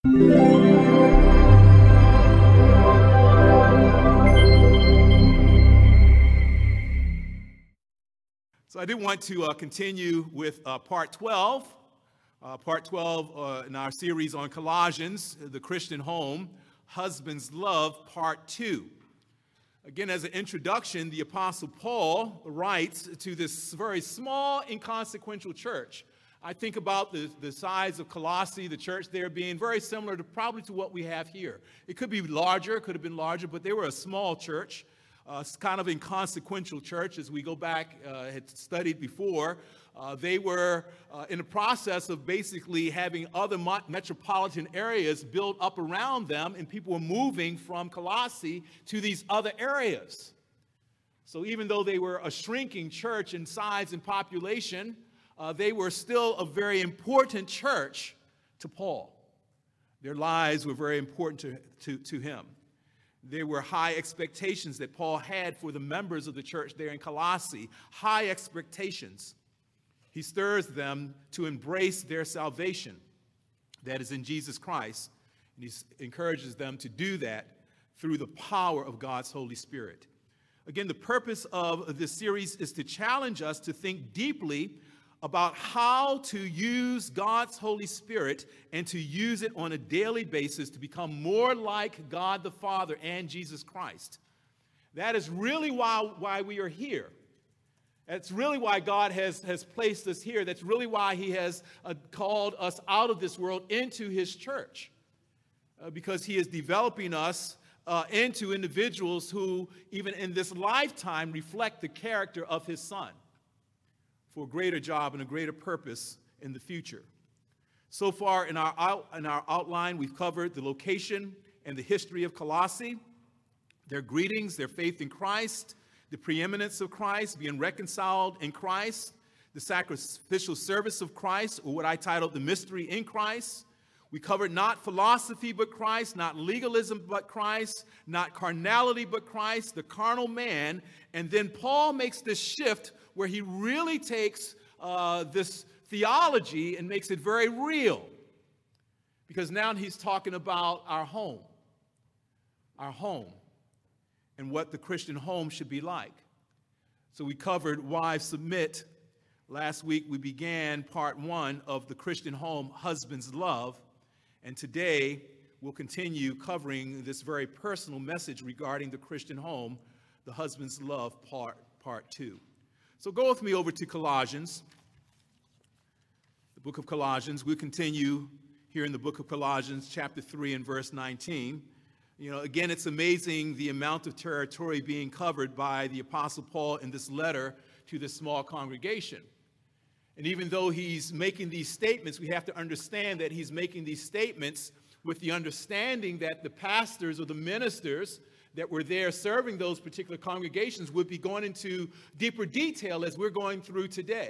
So I do want to continue with part 12 in our series on Colossians, the Christian home, husband's love, part 2. Again, as an introduction, the Apostle Paul writes to this very small, inconsequential church. I think about the size of Colossae, the church there being very similar to probably to what we have here. It could be larger, could have been larger, but they were a small church. Kind of inconsequential church, as we go back, had studied before. They were in the process of basically having other metropolitan areas built up around them, and people were moving from Colossae to these other areas. So even though they were a shrinking church in size and population, they were still a very important church to Paul. Their lives were very important to him. There were high expectations that Paul had for the members of the church there in Colossae, high expectations. He stirs them to embrace their salvation that is in Jesus Christ, and he encourages them to do that through the power of God's Holy Spirit. Again, the purpose of this series is to challenge us to think deeply about how to use God's Holy Spirit and to use it on a daily basis to become more like God the Father and Jesus Christ. That is really why we are here. That's really why God has placed us here. That's really why he has called us out of this world into his church. Because he is developing us into individuals who, even in this lifetime, reflect the character of his Son, for a greater job and a greater purpose in the future. So far in our outline, we've covered the location and the history of Colossae, their greetings, their faith in Christ, the preeminence of Christ, being reconciled in Christ, the sacrificial service of Christ, or what I titled the mystery in Christ. We covered not philosophy but Christ, not legalism but Christ, not carnality but Christ, the carnal man. And then Paul makes this shift where he really takes this theology and makes it very real. Because now he's talking about our home, and what the Christian home should be like. So we covered wives submit. Last week we began part 1 of the Christian home, husband's love. And today we'll continue covering this very personal message regarding the Christian home, the husband's love, part 2. So go with me over to Colossians, the book of Colossians. We'll continue here in the book of Colossians, chapter 3 and verse 19. You know, again, it's amazing the amount of territory being covered by the Apostle Paul in this letter to this small congregation. And even though he's making these statements, we have to understand that he's making these statements with the understanding that the pastors or the ministers that were there serving those particular congregations would be going into deeper detail as we're going through today.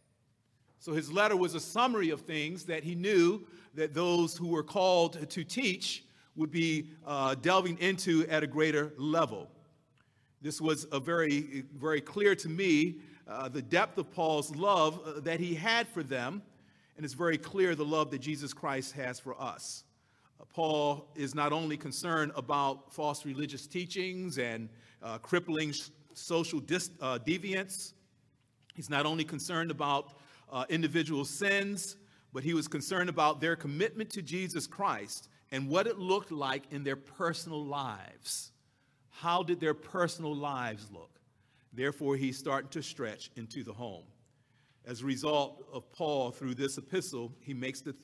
So his letter was a summary of things that he knew that those who were called to teach would be delving into at a greater level. This was a very, very clear to me, the depth of Paul's love that he had for them, and it's very clear the love that Jesus Christ has for us. Paul is not only concerned about false religious teachings and crippling social deviance. He's not only concerned about individual sins, but he was concerned about their commitment to Jesus Christ and what it looked like in their personal lives. How did their personal lives look? Therefore, he's starting to stretch into the home. As a result of Paul, through this epistle, he makes the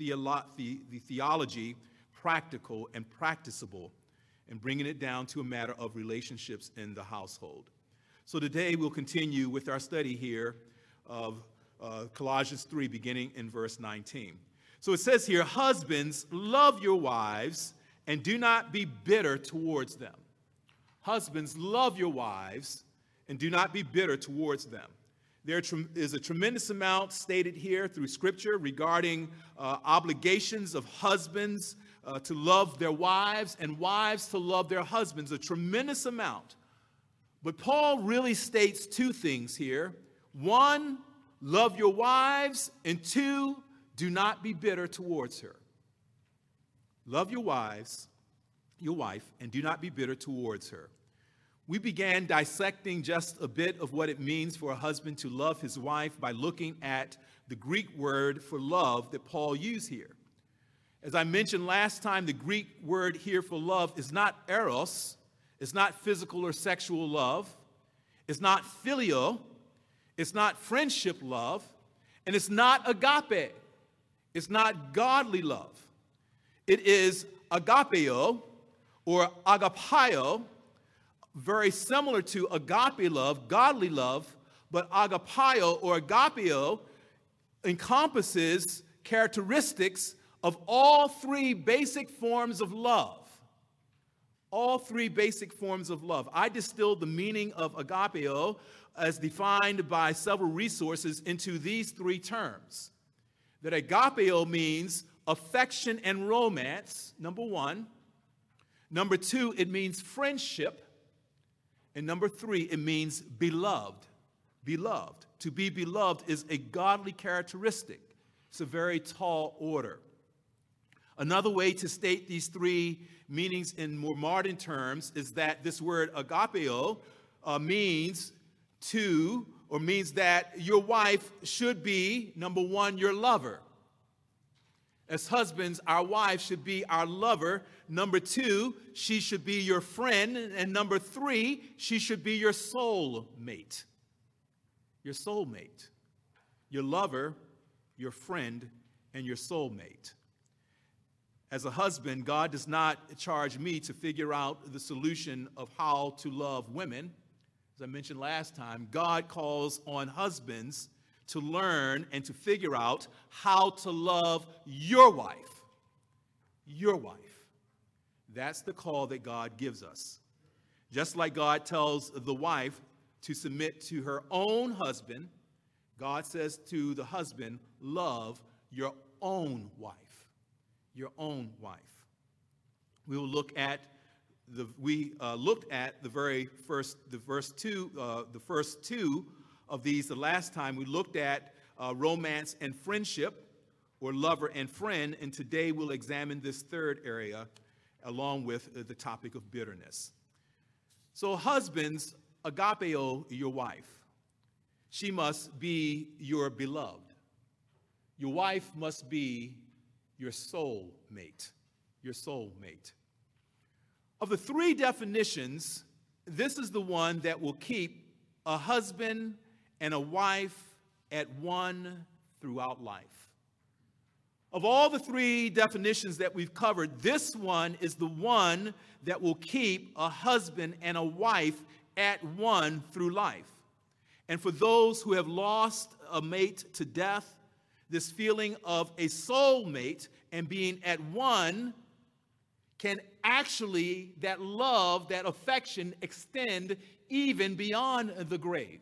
theology practical and practicable, and bringing it down to a matter of relationships in the household. So today we'll continue with our study here of Colossians 3, beginning in verse 19. So it says here, husbands, love your wives and do not be bitter towards them. Husbands, love your wives and do not be bitter towards them. There is a tremendous amount stated here through Scripture regarding obligations of husbands to love their wives and wives to love their husbands, a tremendous amount. But Paul really states two things here. One, love your wives, and two, do not be bitter towards her. Love your wife, and do not be bitter towards her. We began dissecting just a bit of what it means for a husband to love his wife by looking at the Greek word for love that Paul used here. As I mentioned last time, the Greek word here for love is not eros, it's not physical or sexual love, it's not phileo, it's not friendship love, and it's not agape. It's not godly love. It is agapeo or agapio, very similar to agape love, godly love, but agapio or agapeo encompasses characteristics of all three basic forms of love. All three basic forms of love. I distilled the meaning of agapeo as defined by several resources into these three terms. That agapeo means affection and romance, number one. Number two, it means friendship. And number three, it means beloved. Beloved. To be beloved is a godly characteristic. It's a very tall order. Another way to state these three meanings in more modern terms is that this word agapeo means that your wife should be, number one, your lover. As husbands, our wife should be our lover. Number two, she should be your friend. And number three, she should be your soul mate. Your soulmate. Your lover, your friend, and your soulmate. As a husband, God does not charge me to figure out the solution of how to love women. As I mentioned last time, God calls on husbands to learn and to figure out how to love your wife. Your wife. That's the call that God gives us. Just like God tells the wife to submit to her own husband, God says to the husband, love your own wife. Your own wife. We will look at looked at the first two of these. The last time we looked at romance and friendship, or lover and friend, and today we'll examine this third area along with the topic of bitterness. So husbands, agapeo your wife. She must be your beloved. Your wife must be your soul mate. Your soul mate. Of the three definitions, this is the one that will keep a husband and a wife at one throughout life. Of all the three definitions that we've covered, this one is the one that will keep a husband and a wife at one through life. And for those who have lost a mate to death, this feeling of a soulmate and being at one can actually, that love, that affection, extend even beyond the grave.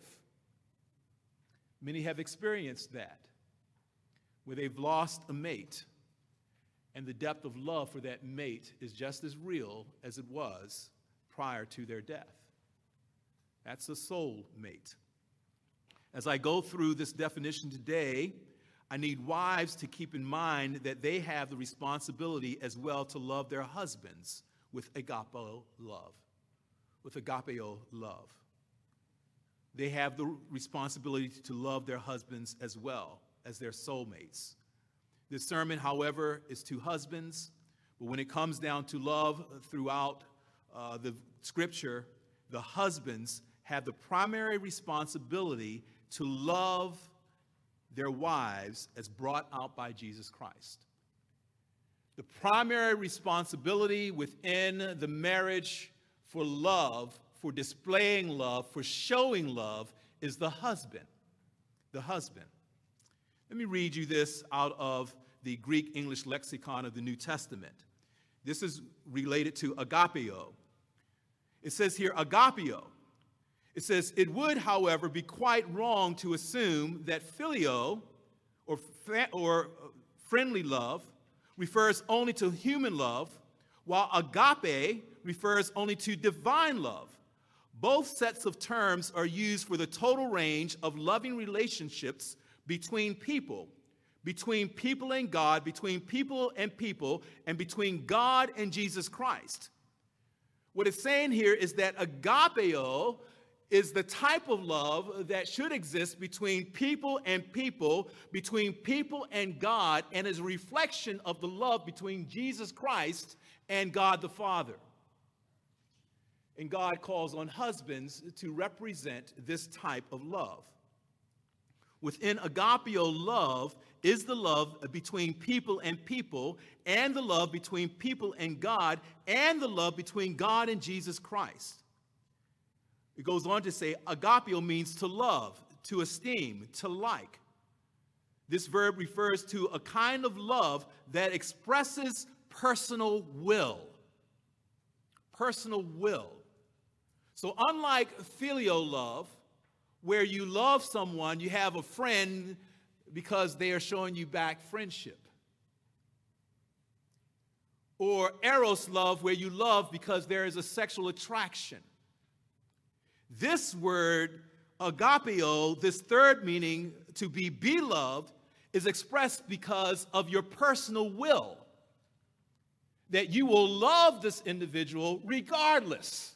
Many have experienced that, where they've lost a mate, and the depth of love for that mate is just as real as it was prior to their death. That's a soul mate. As I go through this definition today, I need wives to keep in mind that they have the responsibility as well to love their husbands with agapeo love. With agapeo love. They have the responsibility to love their husbands as well as their soulmates. This sermon, however, is to husbands, but when it comes down to love throughout the scripture, the husbands have the primary responsibility to love their wives as brought out by Jesus Christ. The primary responsibility within the marriage for love, for displaying love, for showing love, is the husband. The husband. Let me read you this out of the Greek English lexicon of the New Testament. This is related to agapeo. It says here, agapeo. It says, it would, however, be quite wrong to assume that phileo, or friendly love, refers only to human love, while agape refers only to divine love. Both sets of terms are used for the total range of loving relationships between people, between people and God, between people, and between God and Jesus Christ. What it's saying here is that agapeo is the type of love that should exist between people, between people and God, and is a reflection of the love between Jesus Christ and God the Father. And God calls on husbands to represent this type of love. Within agapeo love is the love between people, and the love between people and God, and the love between God and Jesus Christ. It goes on to say, agapeo means to love, to esteem, to like. This verb refers to a kind of love that expresses personal will. Personal will. So unlike filial love, where you love someone, you have a friend because they are showing you back friendship. Or eros love, where you love because there is a sexual attraction. This word, agapeo, this third meaning, to be beloved, is expressed because of your personal will. That you will love this individual regardless.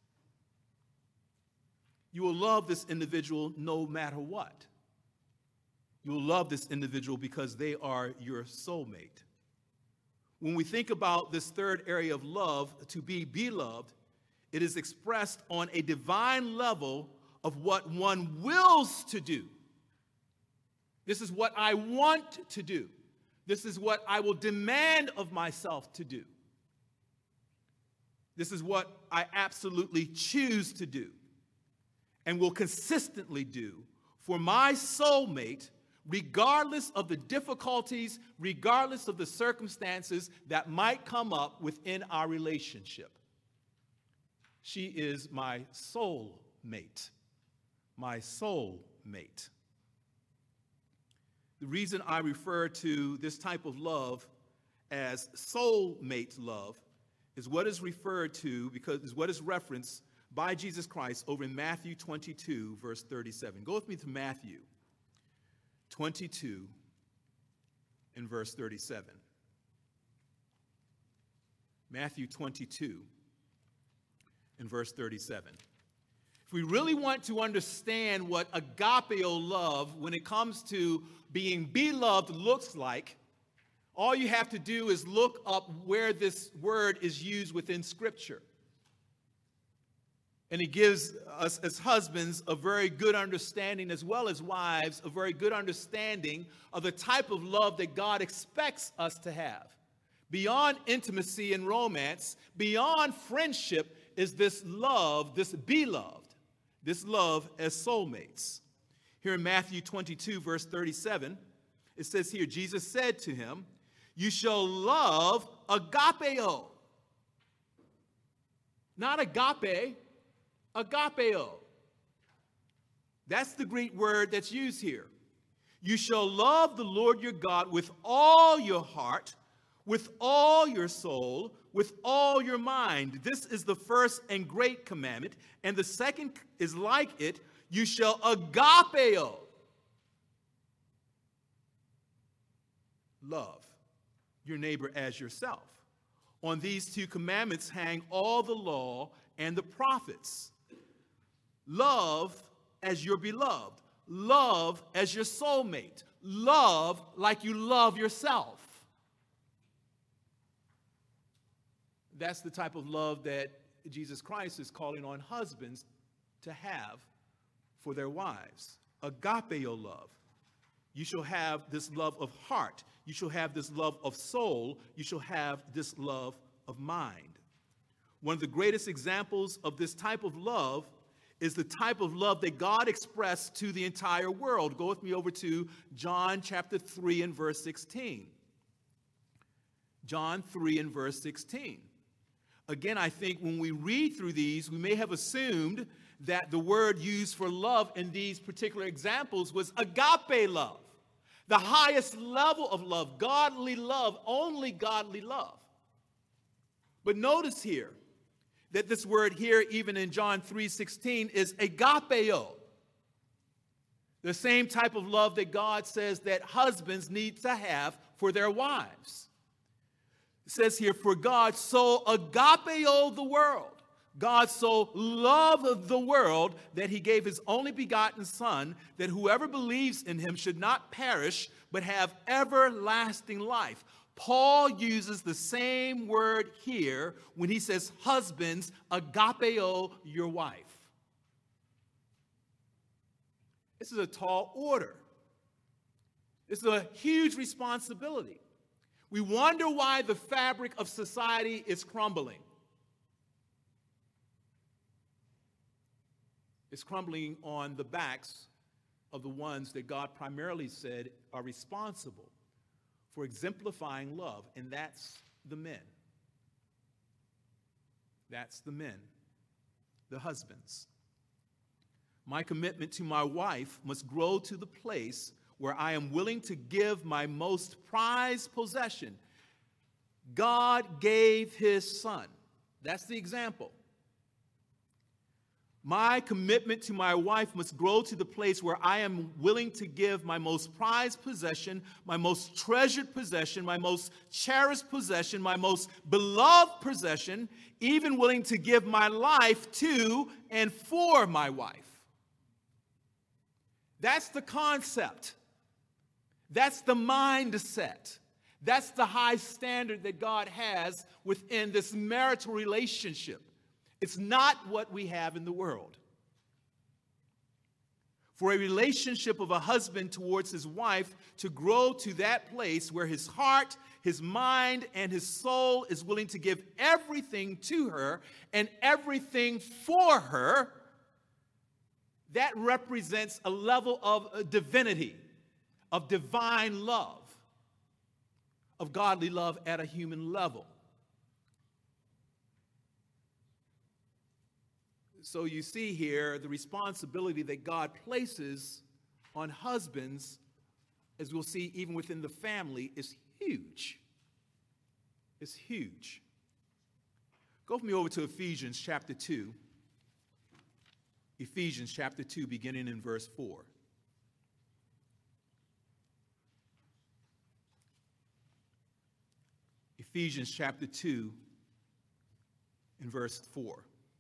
You will love this individual no matter what. You will love this individual because they are your soulmate. When we think about this third area of love, to be beloved, it is expressed on a divine level of what one wills to do. This is what I want to do. This is what I will demand of myself to do. This is what I absolutely choose to do and will consistently do for my soulmate, regardless of the difficulties, regardless of the circumstances that might come up within our relationship. She is my soul mate. My soul mate. The reason I refer to this type of love as soul mate love is what is referred to, because is what is referenced by Jesus Christ over in Matthew 22, verse 37. Go with me to Matthew 22 and verse 37. Matthew 22 and verse 37. If we really want to understand what agapeo love, when it comes to being beloved, looks like, all you have to do is look up where this word is used within Scripture. And it gives us as husbands a very good understanding, as well as wives, a very good understanding of the type of love that God expects us to have. Beyond intimacy and romance, beyond friendship, is this love, this beloved, this love as soulmates. Here in Matthew 22, verse 37, it says here, Jesus said to him, "You shall love agapeo." Not agape, agapeo. That's the Greek word that's used here. You shall love the Lord your God with all your heart, with all your soul, with all your mind. This is the first and great commandment. And the second is like it. You shall agapeo. Love your neighbor as yourself. On these two commandments hang all the law and the prophets. Love as your beloved. Love as your soulmate. Love like you love yourself. That's the type of love that Jesus Christ is calling on husbands to have for their wives. Agapeo love. You shall have this love of heart. You shall have this love of soul. You shall have this love of mind. One of the greatest examples of this type of love is the type of love that God expressed to the entire world. Go with me over to John chapter 3 and verse 16. John 3 and verse 16. Again, I think when we read through these, we may have assumed that the word used for love in these particular examples was agape love. The highest level of love, godly love, only godly love. But notice here that this word here, even in John 3:16, is agapeo. The same type of love that God says that husbands need to have for their wives. It says here, for God so agapeoed the world. God so loved the world that he gave his only begotten Son, that whoever believes in him should not perish, but have everlasting life. Paul uses the same word here when he says, husbands, agapeo your wife. This is a tall order. This is a huge responsibility. We wonder why the fabric of society is crumbling. It's crumbling on the backs of the ones that God primarily said are responsible for exemplifying love, and that's the men. That's the men, the husbands. My commitment to my wife must grow to the place where I am willing to give my most prized possession. God gave his Son. That's the example. My commitment to my wife must grow to the place where I am willing to give my most prized possession, my most treasured possession, my most cherished possession, my most beloved possession, even willing to give my life to and for my wife. That's the concept. That's the mindset. That's the high standard that God has within this marital relationship. It's not what we have in the world. For a relationship of a husband towards his wife to grow to that place where his heart, his mind, and his soul is willing to give everything to her and everything for her, that represents a level of divinity, of divine love, of godly love at a human level. So you see here the responsibility that God places on husbands, as we'll see even within the family, is huge. It's huge. Go with me over to Ephesians chapter 2. Ephesians chapter 2, beginning in verse 4. Ephesians chapter 2, in verse 4.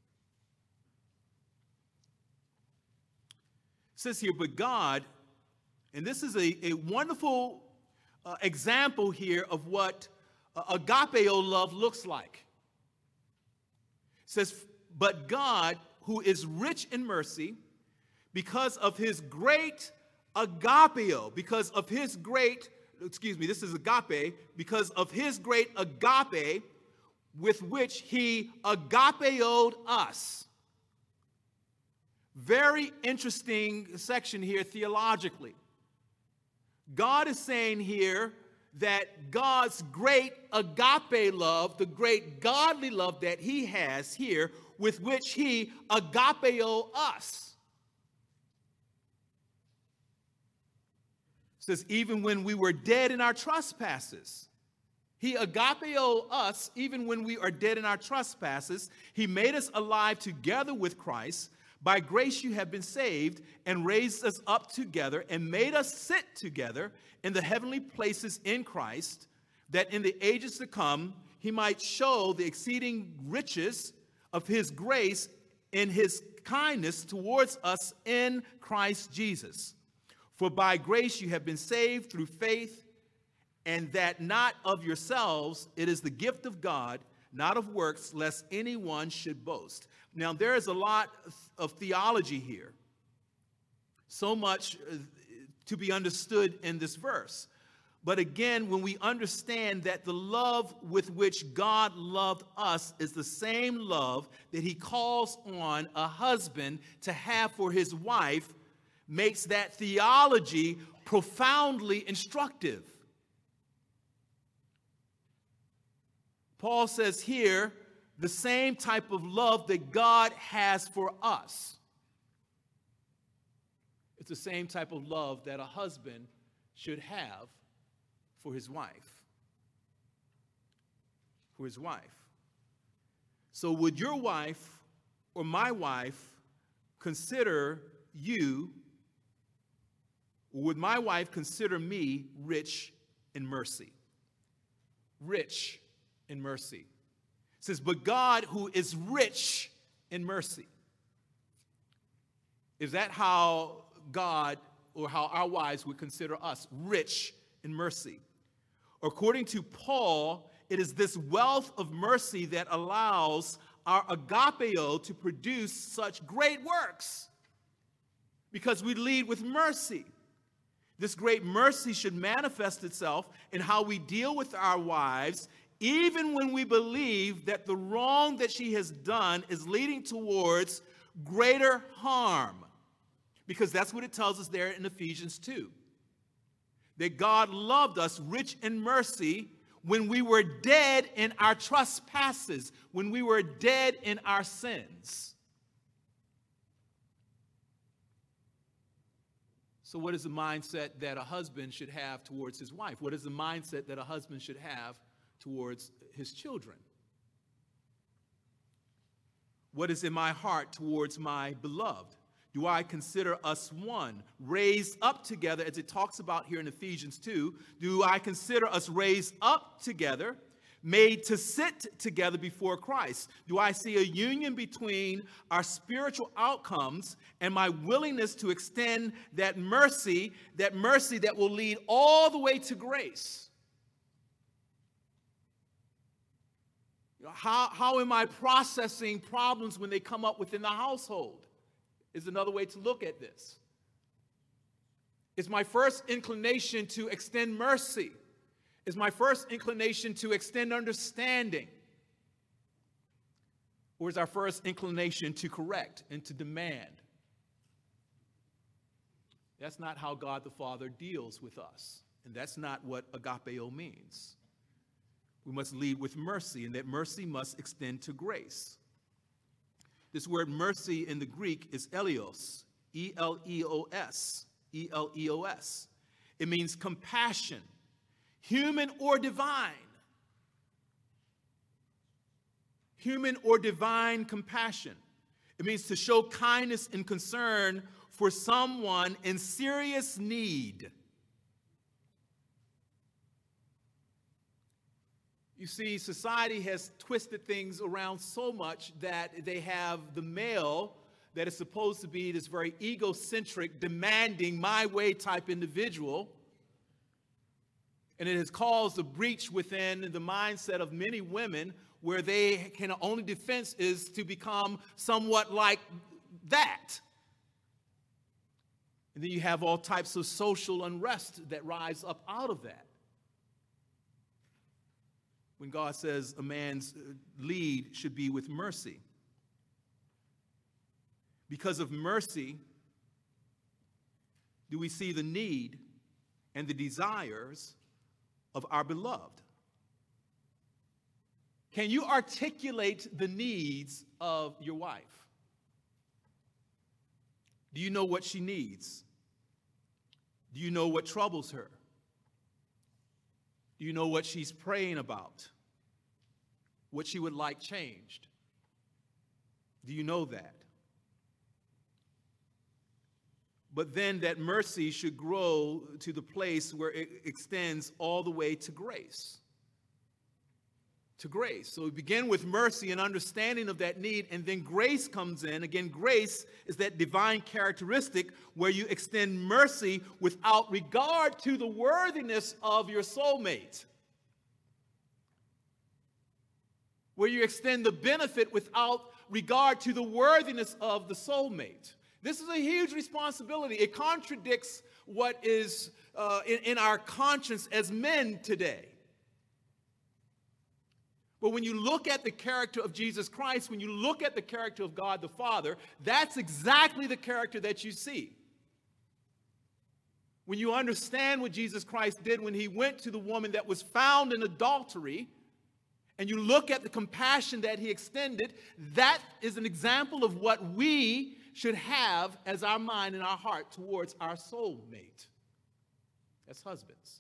It says here, but God, and this is a wonderful example here of what agapeo love looks like. It says, but God, who is rich in mercy, because of his great agapeo, because of his great, this is agape, because of his great agape with which he agapeoed us. Very interesting section here theologically. God is saying here that God's great agape love, the great godly love that he has here, with which he agapeo us. It says, even when we were dead in our trespasses, he agapeo us even when we are dead in our trespasses. He made us alive together with Christ. By grace you have been saved, and raised us up together and made us sit together in the heavenly places in Christ, that in the ages to come he might show the exceeding riches of his grace in his kindness towards us in Christ Jesus. For by grace you have been saved through faith, and that not of yourselves, it is the gift of God, not of works, lest anyone should boast. Now, there is a lot of theology here. So much to be understood in this verse. But again, when we understand that the love with which God loved us is the same love that he calls on a husband to have for his wife, makes that theology profoundly instructive. Paul says here, the same type of love that God has for us. It's the same type of love that a husband should have for his wife. For his wife. So would your wife or my wife consider you Would my wife consider me rich in mercy? Rich in mercy. It says, but God, who is rich in mercy. Is that how God or how our wives would consider us? Rich in mercy. According to Paul, it is this wealth of mercy that allows our agapeo to produce such great works, because we lead with mercy. This great mercy should manifest itself in how we deal with our wives, even when we believe that the wrong that she has done is leading towards greater harm. Because that's what it tells us there in Ephesians 2. That God loved us rich in mercy when we were dead in our trespasses, when we were dead in our sins. So what is the mindset that a husband should have towards his wife? What is the mindset that a husband should have towards his children? What is in my heart towards my beloved? Do I consider us one, raised up together, as it talks about here in Ephesians 2? Do I consider us raised up together, made to sit together before Christ? Do I see a union between our spiritual outcomes and my willingness to extend that mercy that will lead all the way to grace? How am I processing problems when they come up within the household? Is another way to look at this. Is my first inclination to extend mercy? Is my first inclination to extend understanding? Or is our first inclination to correct and to demand? That's not how God the Father deals with us. And that's not what agapeo means. We must lead with mercy, and that mercy must extend to grace. This word mercy in the Greek is eleos, E-L-E-O-S, E-L-E-O-S. It means compassion, human or divine. Human or divine compassion. It means to show kindness and concern for someone in serious need. You see, society has twisted things around so much that they have the male that is supposed to be this very egocentric, demanding, my way type individual. And it has caused a breach within the mindset of many women where they can only defense is to become somewhat like that. And then you have all types of social unrest that rise up out of that. When God says a man's lead should be with mercy. Because of mercy, do we see the need and the desires of our beloved? Can you articulate the needs of your wife? Do you know what she needs? Do you know what troubles her? Do you know what she's praying about? What she would like changed? Do you know that? But then that mercy should grow to the place where it extends all the way to grace. To grace. So we begin with mercy and understanding of that need, and then grace comes in. Again, grace is that divine characteristic where you extend mercy without regard to the worthiness of your soulmate. Where you extend the benefit without regard to the worthiness of the soulmate. This is a huge responsibility. It contradicts what is in our conscience as men today. But when you look at the character of Jesus Christ, when you look at the character of God the Father, that's exactly the character that you see. When you understand what Jesus Christ did when he went to the woman that was found in adultery, and you look at the compassion that he extended, that is an example of what we should have as our mind and our heart towards our soulmate as husbands.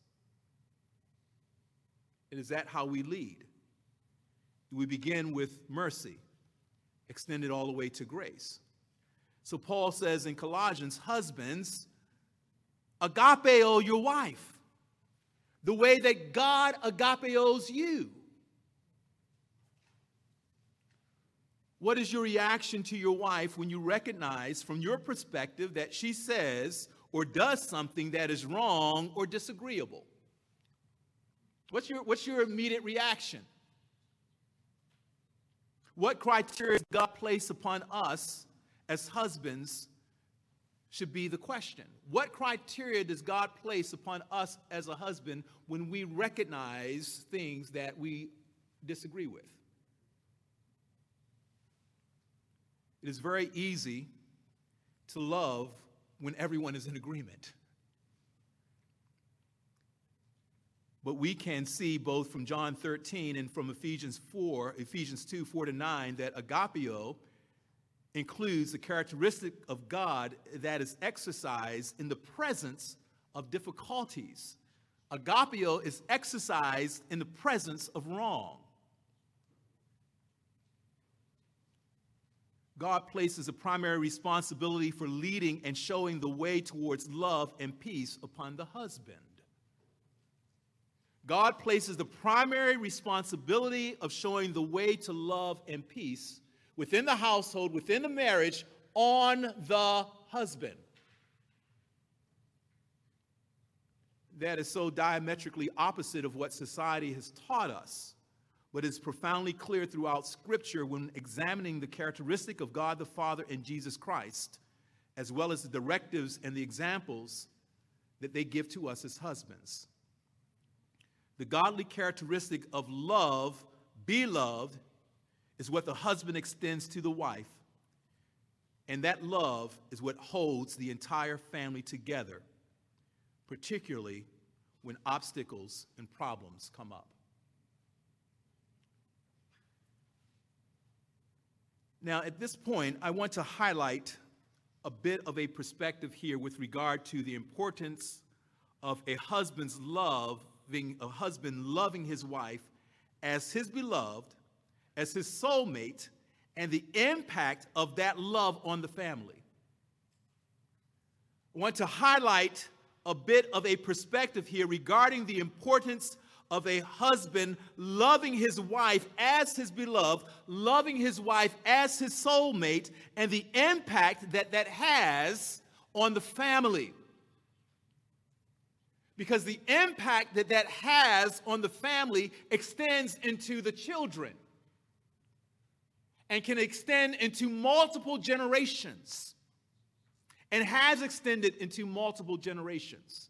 And is that how we lead? We begin with mercy, extended all the way to grace. So Paul says in Colossians, husbands, Agapeo your wife, the way that God agapeos you. What is your reaction to your wife when you recognize from your perspective that she says or does something that is wrong or disagreeable? What's your immediate reaction? What criteria does God place upon us as husbands should be the question. What criteria does God place upon us as a husband when we recognize things that we disagree with? It is very easy to love when everyone is in agreement. But we can see both from John 13 and from Ephesians 2, 4-9, that agapeo includes the characteristic of God that is exercised in the presence of difficulties. Agapeo is exercised in the presence of wrong. God places a primary responsibility for leading and showing the way towards love and peace upon the husband. God places the primary responsibility of showing the way to love and peace within the household, within the marriage, on the husband. That is so diametrically opposite of what society has taught us, but is profoundly clear throughout Scripture when examining the characteristic of God the Father and Jesus Christ, as well as the directives and the examples that they give to us as husbands. The godly characteristic of love, be loved, is what the husband extends to the wife. And that love is what holds the entire family together, particularly when obstacles and problems come up. Now, at this point, I want to highlight a bit of a perspective here with regard to the importance of a husband loving his wife as his beloved, as his soulmate, and the impact of that love on the family. I want to highlight a bit of a perspective here regarding the importance of a husband loving his wife as his beloved, loving his wife as his soulmate, and the impact that that has on the family. Because the impact that that has on the family extends into the children and can extend into multiple generations and has extended into multiple generations.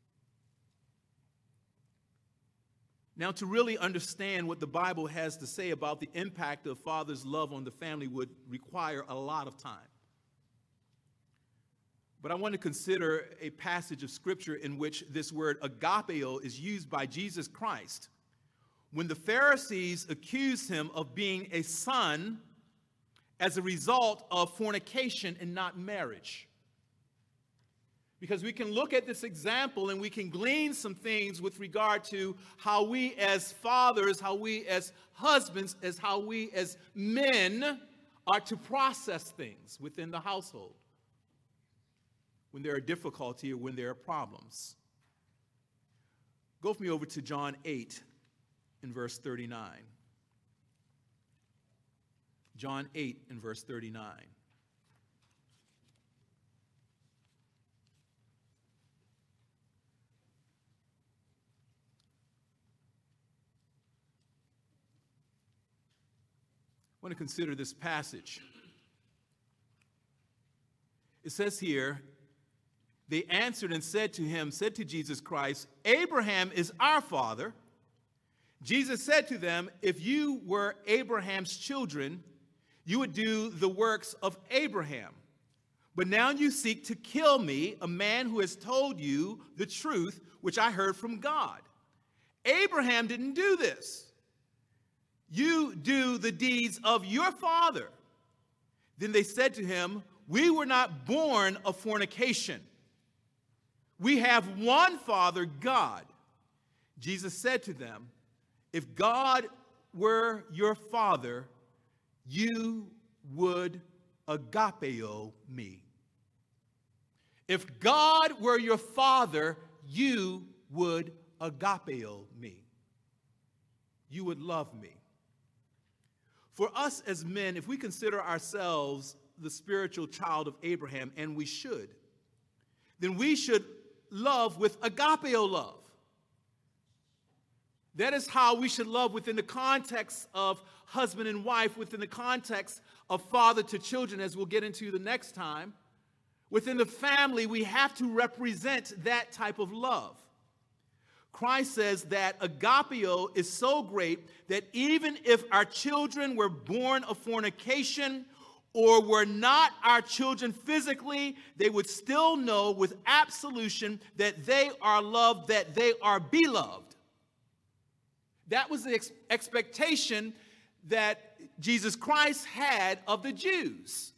Now, to really understand what the Bible has to say about the impact of father's love on the family would require a lot of time. But I want to consider a passage of Scripture in which this word agapeo is used by Jesus Christ when the Pharisees accused him of being a son as a result of fornication and not marriage. Because we can look at this example and we can glean some things with regard to how we as fathers, how we as husbands, how we as men are to process things within the household when there are difficulty or when there are problems. Go with me over to John 8 in verse 39. John 8 in verse 39. I want to consider this passage. It says here, they answered and said to Jesus Christ, Abraham is our father. Jesus said to them, if you were Abraham's children, you would do the works of Abraham. But now you seek to kill me, a man who has told you the truth, which I heard from God. Abraham didn't do this. You do the deeds of your father. Then they said to him, we were not born of fornication. We have one Father, God. Jesus said to them, if God were your father, you would agapeo me. If God were your father, you would agapeo me. You would love me. For us as men, if we consider ourselves the spiritual child of Abraham, and we should, then we should love with agapeo love. That is how we should love within the context of husband and wife, within the context of father to children, as we'll get into the next time. Within the family, we have to represent that type of love. Christ says that agapeo is so great that even if our children were born of fornication or were not our children physically, they would still know with absolution that they are loved, that they are beloved. That was the expectation that Jesus Christ had of the Jews.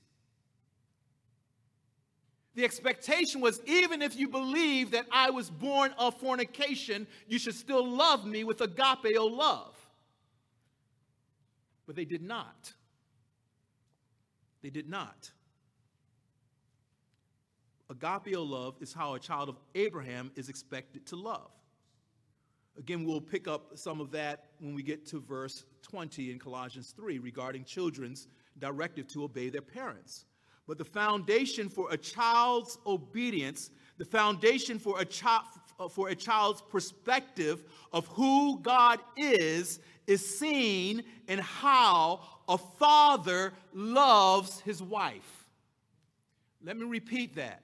The expectation was, even if you believe that I was born of fornication, you should still love me with agapeo love. But they did not. They did not. Agapeo love is how a child of Abraham is expected to love. Again, we'll pick up some of that when we get to verse 20 in Colossians 3 regarding children's directive to obey their parents. But the foundation for a child's obedience, the foundation for a child's perspective of who God is seen in how a father loves his wife. Let me repeat that.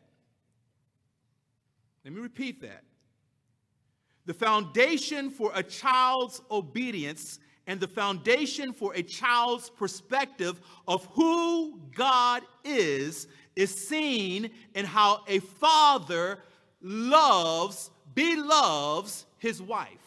The foundation for a child's obedience and the foundation for a child's perspective of who God is seen in how a father beloves his wife.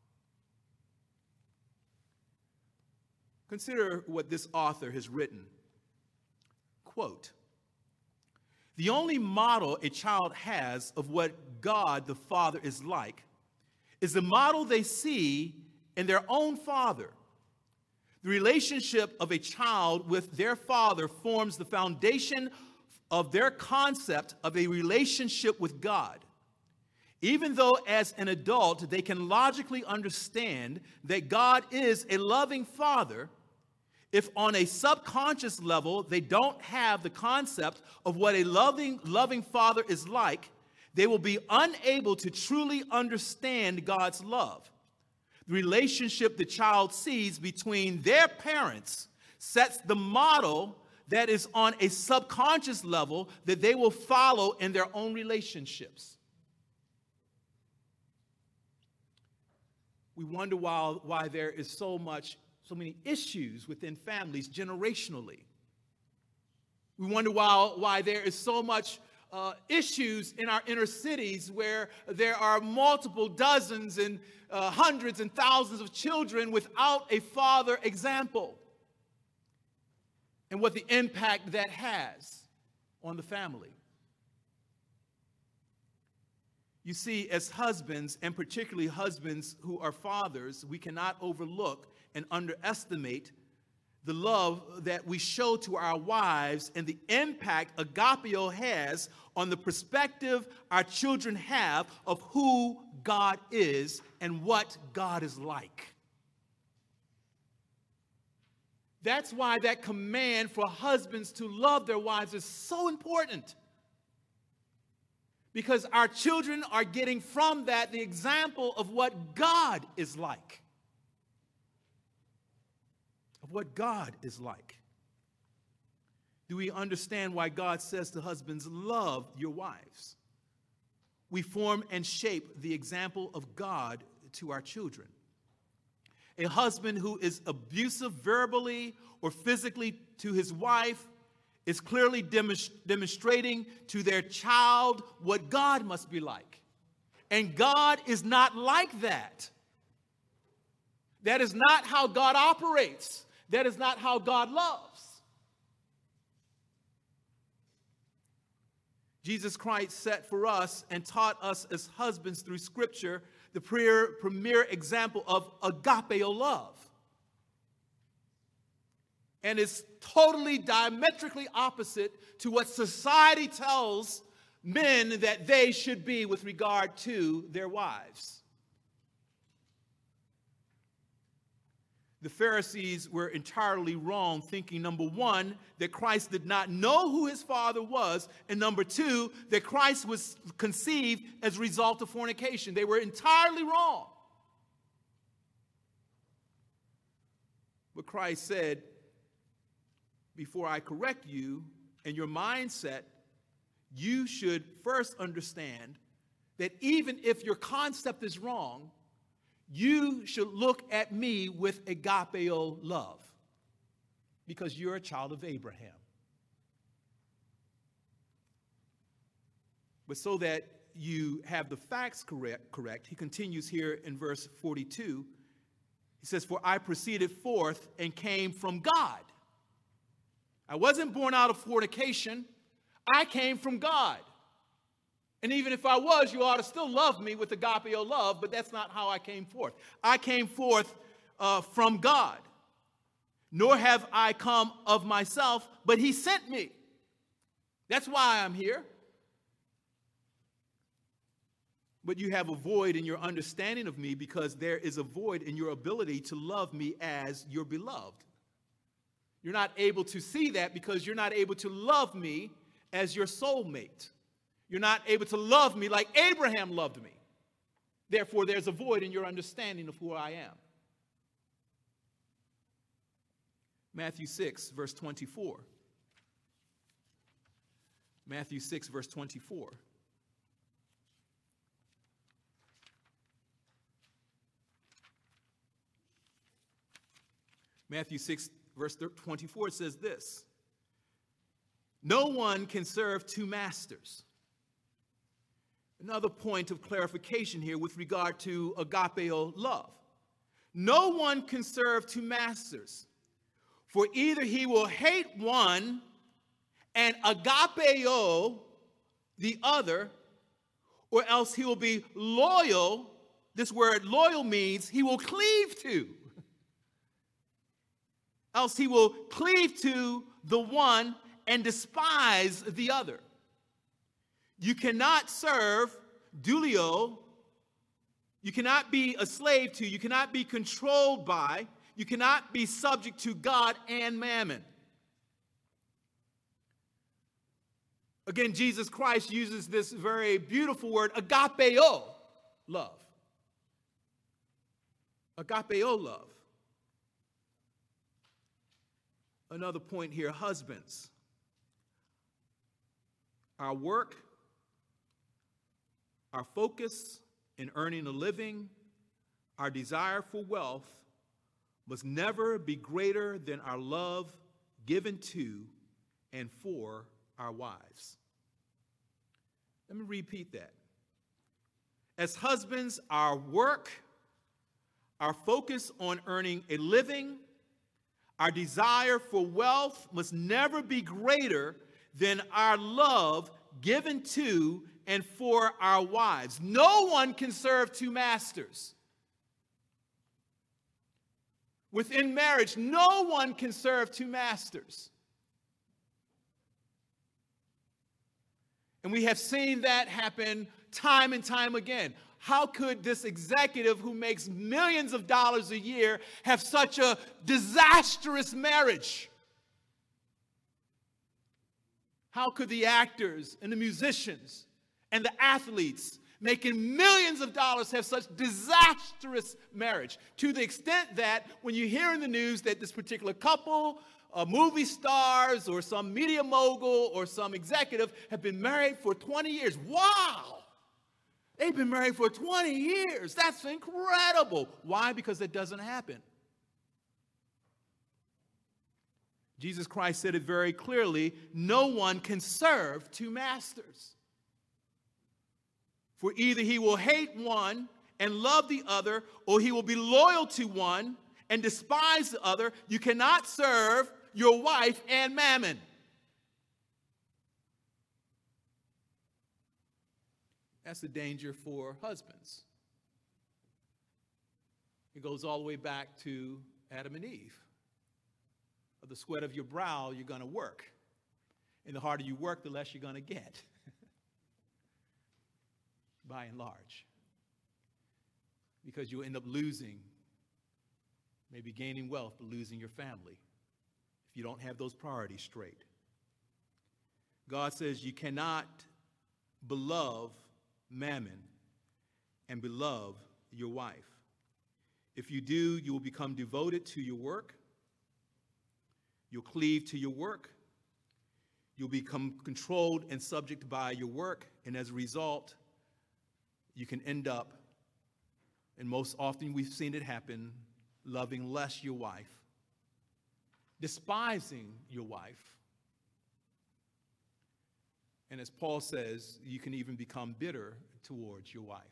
Consider what this author has written. Quote, "The only model a child has of what God the Father is like is the model they see in their own father. The relationship of a child with their father forms the foundation of their concept of a relationship with God. Even though as an adult they can logically understand that God is a loving father, if on a subconscious level they don't have the concept of what a loving father is like, they will be unable to truly understand God's love. The relationship the child sees between their parents sets the model that is on a subconscious level that they will follow in their own relationships." We wonder why there is so many issues within families generationally. We wonder why there is so much issues in our inner cities where there are multiple dozens and hundreds and thousands of children without a father example, and what the impact that has on the family. You see, as husbands, and particularly husbands who are fathers, we cannot overlook and underestimate the love that we show to our wives and the impact agapeo has on the perspective our children have of who God is and what God is like. That's why that command for husbands to love their wives is so important. Because our children are getting from that the example of what God is like. Of what God is like. Do we understand why God says to husbands, love your wives? We form and shape the example of God to our children. A husband who is abusive verbally or physically to his wife is clearly demonstrating to their child what God must be like. And God is not like that. That is not how God operates. That is not how God loves. Jesus Christ set for us and taught us as husbands through Scripture the premier example of agapeo love. And it's totally diametrically opposite to what society tells men that they should be with regard to their wives. The Pharisees were entirely wrong, thinking, number one, that Christ did not know who his father was, and number two, that Christ was conceived as a result of fornication. They were entirely wrong. But Christ said, before I correct you and your mindset, you should first understand that even if your concept is wrong, you should look at me with agapeo love, because you're a child of Abraham. But so that you have the facts correct, he continues here in verse 42. He says, for I proceeded forth and came from God. I wasn't born out of fornication. I came from God. And even if I was, you ought to still love me with agapeo love, but that's not how I came forth. I came forth from God. Nor have I come of myself, but he sent me. That's why I'm here. But you have a void in your understanding of me, because there is a void in your ability to love me as your beloved. You're not able to see that because you're not able to love me as your soulmate. You're not able to love me like Abraham loved me. Therefore, there's a void in your understanding of who I am. Matthew 6, verse 24. Matthew 6, verse 24. Matthew 6, verse 24 says this: no one can serve two masters. Another point of clarification here with regard to agapeo love. No one can serve two masters, for either he will hate one and agapeo the other, or else he will be loyal. This word loyal means he will cleave to. Else he will cleave to the one and despise the other. You cannot serve douleo. You cannot be a slave to, you cannot be controlled by, you cannot be subject to God and mammon. Again, Jesus Christ uses this very beautiful word, agapeo, love. Agapeo love. Another point here, husbands. Our work, our focus in earning a living, our desire for wealth must never be greater than our love given to and for our wives. Let me repeat that. As husbands, our work, our focus on earning a living, our desire for wealth must never be greater than our love given to and for our wives. No one can serve two masters. Within marriage, no one can serve two masters. And we have seen that happen time and time again. How could this executive who makes millions of dollars a year have such a disastrous marriage? How could the actors and the musicians and the athletes making millions of dollars have such disastrous marriage? To the extent that when you hear in the news that this particular couple, movie stars or some media mogul or some executive have been married for 20 years. Wow! They've been married for 20 years. That's incredible. Why? Because it doesn't happen. Jesus Christ said it very clearly, no one can serve two masters. For either he will hate one and love the other, or he will be loyal to one and despise the other. You cannot serve your wife and mammon. That's the danger for husbands. It goes all the way back to Adam and Eve. Of the sweat of your brow, you're going to work. And the harder you work, the less you're going to get. by and large, because you'll end up losing, maybe gaining wealth, but losing your family if you don't have those priorities straight. God says you cannot beloved mammon and beloved your wife. If you do, you will become devoted to your work. You'll cleave to your work. You'll become controlled and subject by your work. And as a result, you can end up, and most often we've seen it happen, loving less your wife, despising your wife. And as Paul says, you can even become bitter towards your wife.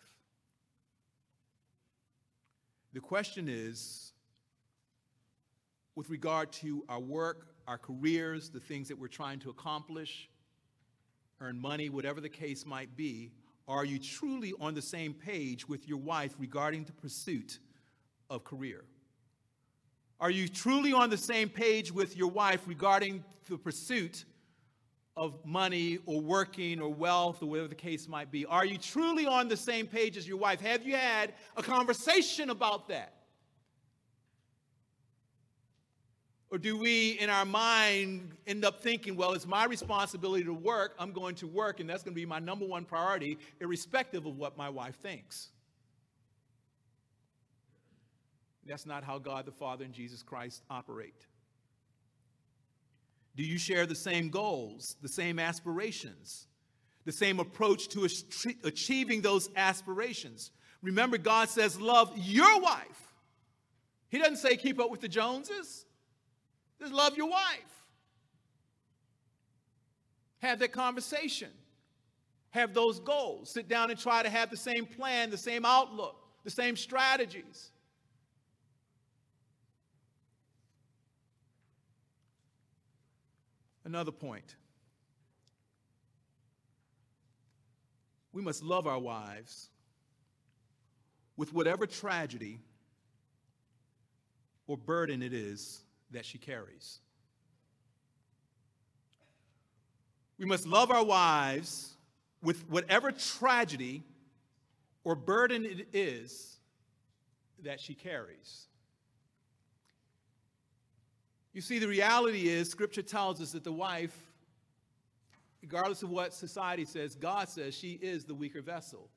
The question is, with regard to our work, our careers, the things that we're trying to accomplish, earn money, whatever the case might be, are you truly on the same page with your wife regarding the pursuit of career? Are you truly on the same page with your wife regarding the pursuit of money or working or wealth or whatever the case might be? Are you truly on the same page as your wife? Have you had a conversation about that? Or do we, in our mind, end up thinking, well, it's my responsibility to work, I'm going to work, and that's going to be my number one priority, irrespective of what my wife thinks? That's not how God the Father and Jesus Christ operate. Do you share the same goals, the same aspirations, the same approach to achieving those aspirations? Remember, God says, love your wife. He doesn't say keep up with the Joneses. Just love your wife. Have that conversation. Have those goals. Sit down and try to have the same plan, the same outlook, the same strategies. Another point. We must love our wives with whatever tragedy or burden it is that she carries. We must love our wives with whatever tragedy or burden it is that she carries. You see, the reality is, Scripture tells us that the wife, regardless of what society says, God says she is the weaker vessel.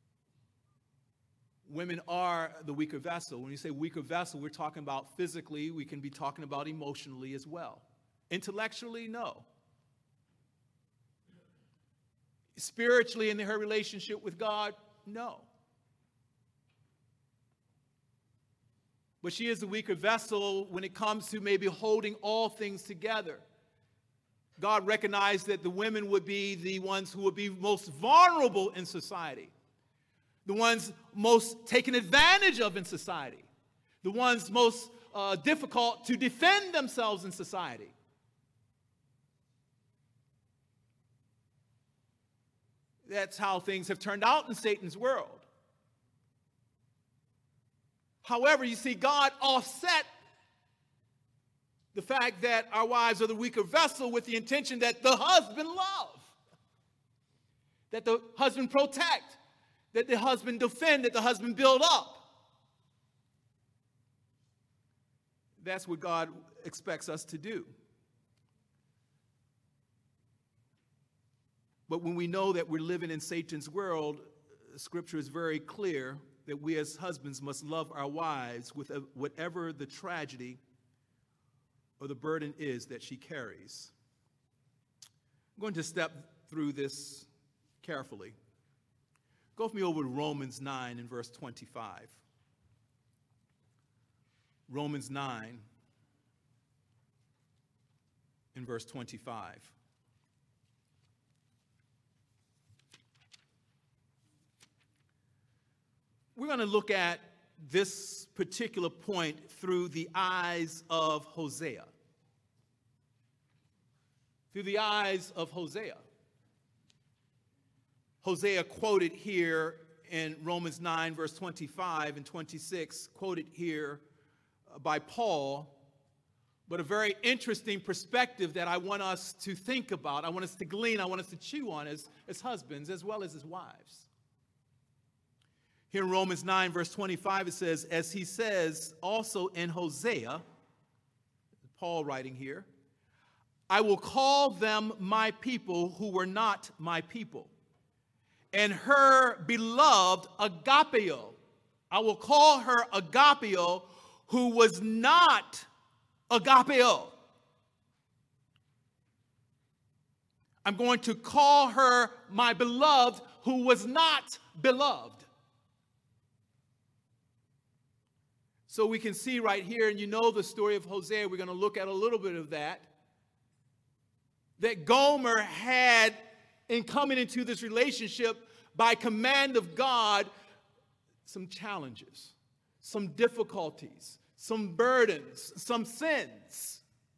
Women are the weaker vessel. When you say weaker vessel, we're talking about physically. We can be talking about emotionally as well. Intellectually, no. Spiritually, in her relationship with God, no. But she is the weaker vessel when it comes to maybe holding all things together. God recognized that the women would be the ones who would be most vulnerable in society, the ones most taken advantage of in society, the ones most difficult to defend themselves in society. That's how things have turned out in Satan's world. However, you see, God offset the fact that our wives are the weaker vessel with the intention that the husband love, that the husband protect, that the husband defend, that the husband build up. That's what God expects us to do. But when we know that we're living in Satan's world, Scripture is very clear that we as husbands must love our wives with whatever the tragedy or the burden is that she carries. I'm going to step through this carefully. Go with me over to Romans 9 and verse 25. Romans 9 and verse 25. We're going to look at this particular point through the eyes of Hosea. Through the eyes of Hosea. Hosea quoted here in Romans 9, verse 25 and 26, quoted here by Paul, but a very interesting perspective that I want us to think about, I want us to glean, I want us to chew on as husbands as well as wives. Here in Romans 9, verse 25, it says, as he says also in Hosea, Paul writing here, I will call them my people who were not my people, and her beloved agapeo. I will call her agapeo who was not agapeo. I'm going to call her my beloved who was not beloved. So we can see right here, and you know the story of Hosea, we're going to look at a little bit of that Gomer had, in coming into this relationship, by command of God, some challenges, some difficulties, some burdens, some sins.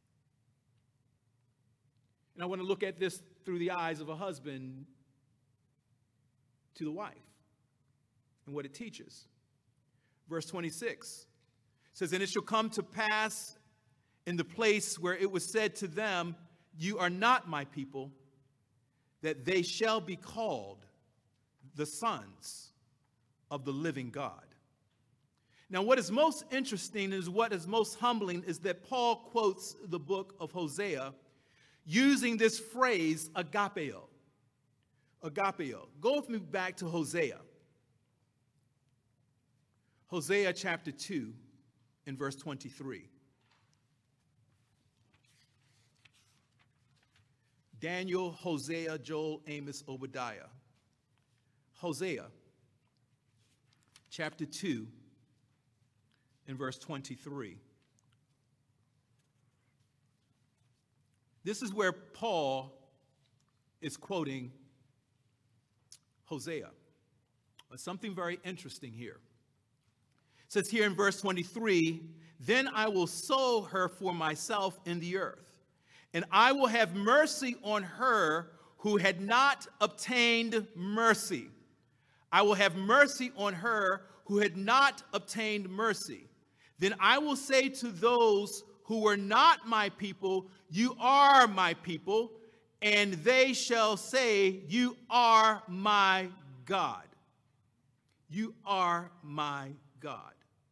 And I want to look at this through the eyes of a husband to the wife and what it teaches. Verse 26 says, and it shall come to pass in the place where it was said to them, you are not my people, that they shall be called the sons of the living God. Now, what is most interesting is what is most humbling is that Paul quotes the book of Hosea using this phrase, agapeo. Agapeo. Go with me back to Hosea. Hosea chapter 2 and verse 23. Daniel, Hosea, Joel, Amos, Obadiah. Hosea chapter 2 and verse 23. This is where Paul is quoting Hosea. Something very interesting here. It says here in verse 23, then I will sow her for myself in the earth, and I will have mercy on her who had not obtained mercy. I will have mercy on her who had not obtained mercy. Then I will say to those who were not my people, you are my people, and they shall say, you are my God. You are my God.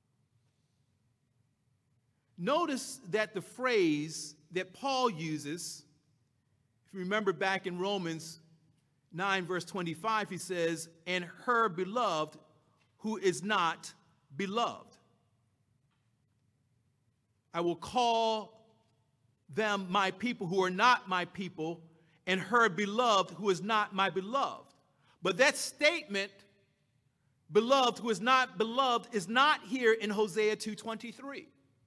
Notice that the phrase that Paul uses, if you remember back in Romans 9, verse 25, he says, and her beloved who is not beloved. I will call them my people who are not my people, and her beloved who is not my beloved. But that statement, beloved who is not beloved, is not here in Hosea 2:23.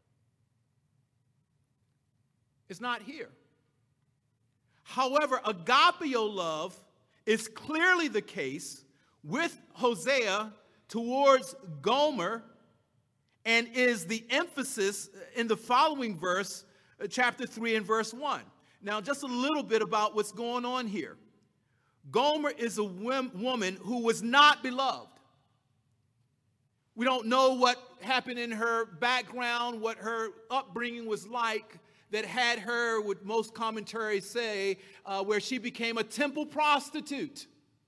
It's not here. However, agapeo love is clearly the case with Hosea towards Gomer, and is the emphasis in the following verse, chapter 3 and verse 1. Now, just a little bit about what's going on here. Gomer is a woman who was not beloved. We don't know what happened in her background, what her upbringing was like, that had her, what most commentaries say, where she became a temple prostitute.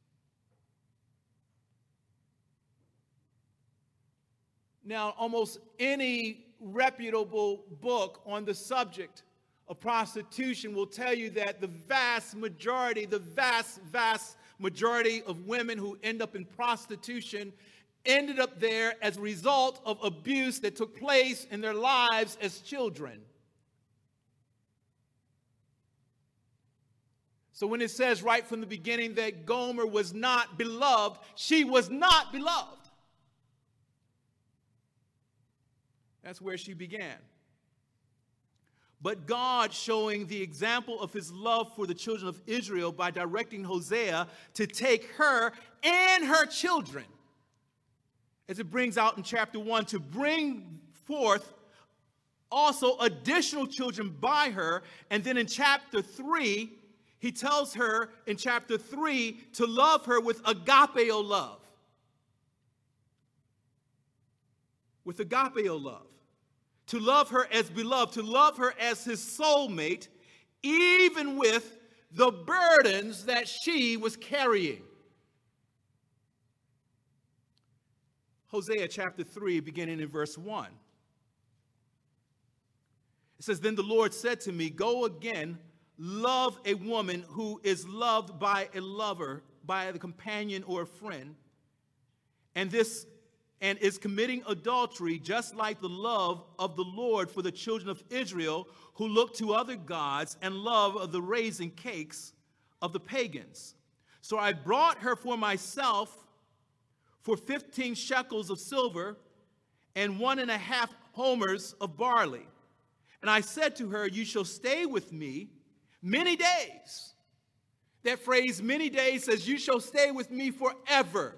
Now, almost any reputable book on the subject of prostitution will tell you that the vast majority of women who end up in prostitution ended up there as a result of abuse that took place in their lives as children. So when it says right from the beginning that Gomer was not beloved, she was not beloved. That's where she began. But God, showing the example of his love for the children of Israel by directing Hosea to take her and her children, as it brings out in chapter 1, to bring forth also additional children by her. And then in chapter 3, he tells her in chapter 3 to love her with agapeo love. With agapeo love. To love her as beloved, to love her as his soulmate, even with the burdens that she was carrying. Hosea chapter 3, beginning in verse 1. It says, "Then the Lord said to me, go again, love a woman who is loved by a lover, by the companion or a friend, and is committing adultery, just like the love of the Lord for the children of Israel, who look to other gods and love the raisin cakes of the pagans. So I brought her for myself for 15 shekels of silver and 1.5 homers of barley. And I said to her, you shall stay with me many days." That phrase, many days, says you shall stay with me forever.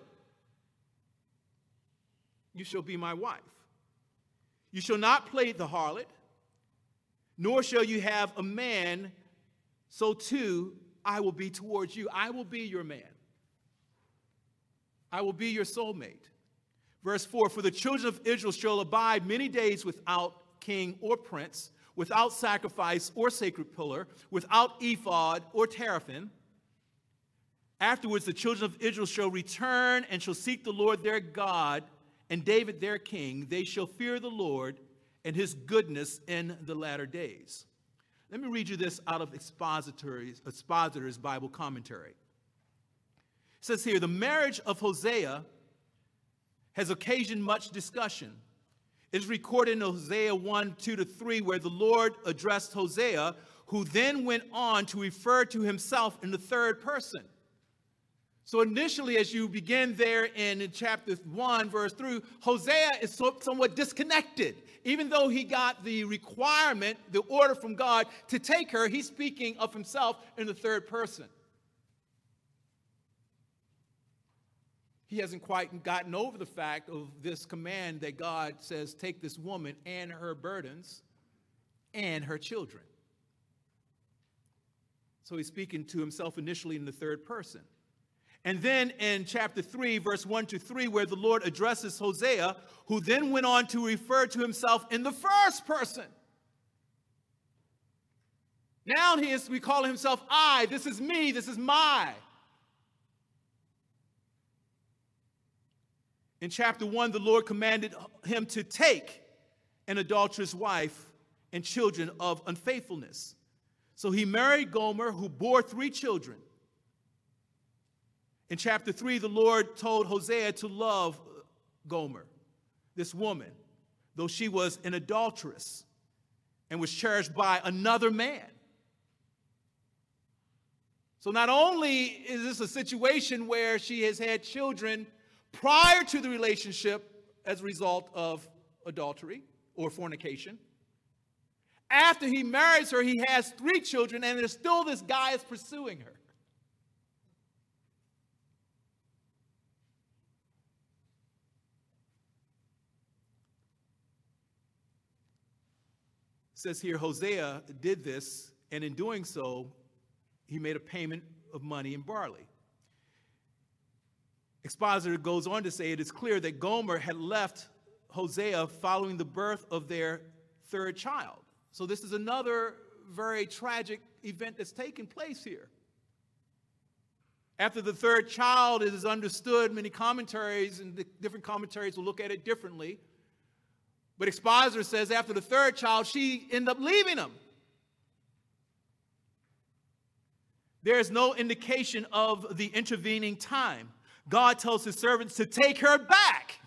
You shall be my wife. You shall not play the harlot, nor shall you have a man, so too I will be towards you. I will be your man. I will be your soulmate. Verse 4, "For the children of Israel shall abide many days without king or prince, without sacrifice or sacred pillar, without ephod or teraphim. Afterwards the children of Israel shall return and shall seek the Lord their God and David their king. They shall fear the Lord and his goodness in the latter days." Let me read you this out of Expositor's Bible commentary. It says here, "The marriage of Hosea has occasioned much discussion. It is recorded in Hosea 1, 2-3, where the Lord addressed Hosea, who then went on to refer to himself in the third person." So initially, as you begin there in chapter 1, verse 3, Hosea is somewhat disconnected. Even though he got the requirement, the order from God to take her, he's speaking of himself in the third person. He hasn't quite gotten over the fact of this command that God says, take this woman and her burdens and her children. So he's speaking to himself initially in the third person. And then in chapter 3, verse 1-3, where the Lord addresses Hosea, who then went on to refer to himself in the first person. Now he is recalling himself, I, this is me, this is my. In chapter 1, the Lord commanded him to take an adulterous wife and children of unfaithfulness. So he married Gomer, who bore 3 children. In chapter 3, the Lord told Hosea to love Gomer, this woman, though she was an adulteress and was cherished by another man. So not only is this a situation where she has had children prior to the relationship as a result of adultery or fornication, after he marries her, he has 3 children, and there's still this guy is pursuing her. It says here, Hosea did this, and in doing so, he made a payment of money in barley. Expositor goes on to say it is clear that Gomer had left Hosea following the birth of their 3rd child. So this is another very tragic event that's taking place here. After the 3rd child, it is understood, many commentaries and different commentaries will look at it differently. But Expositor says after the 3rd child, she ended up leaving him. There is no indication of the intervening time. God tells his servants to take her back.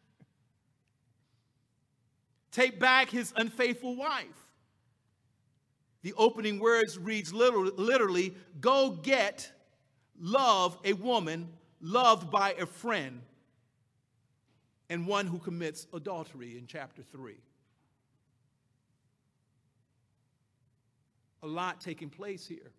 Take back his unfaithful wife. The opening words reads literally, go get, love a woman loved by a friend and one who commits adultery in chapter 3. A lot taking place here.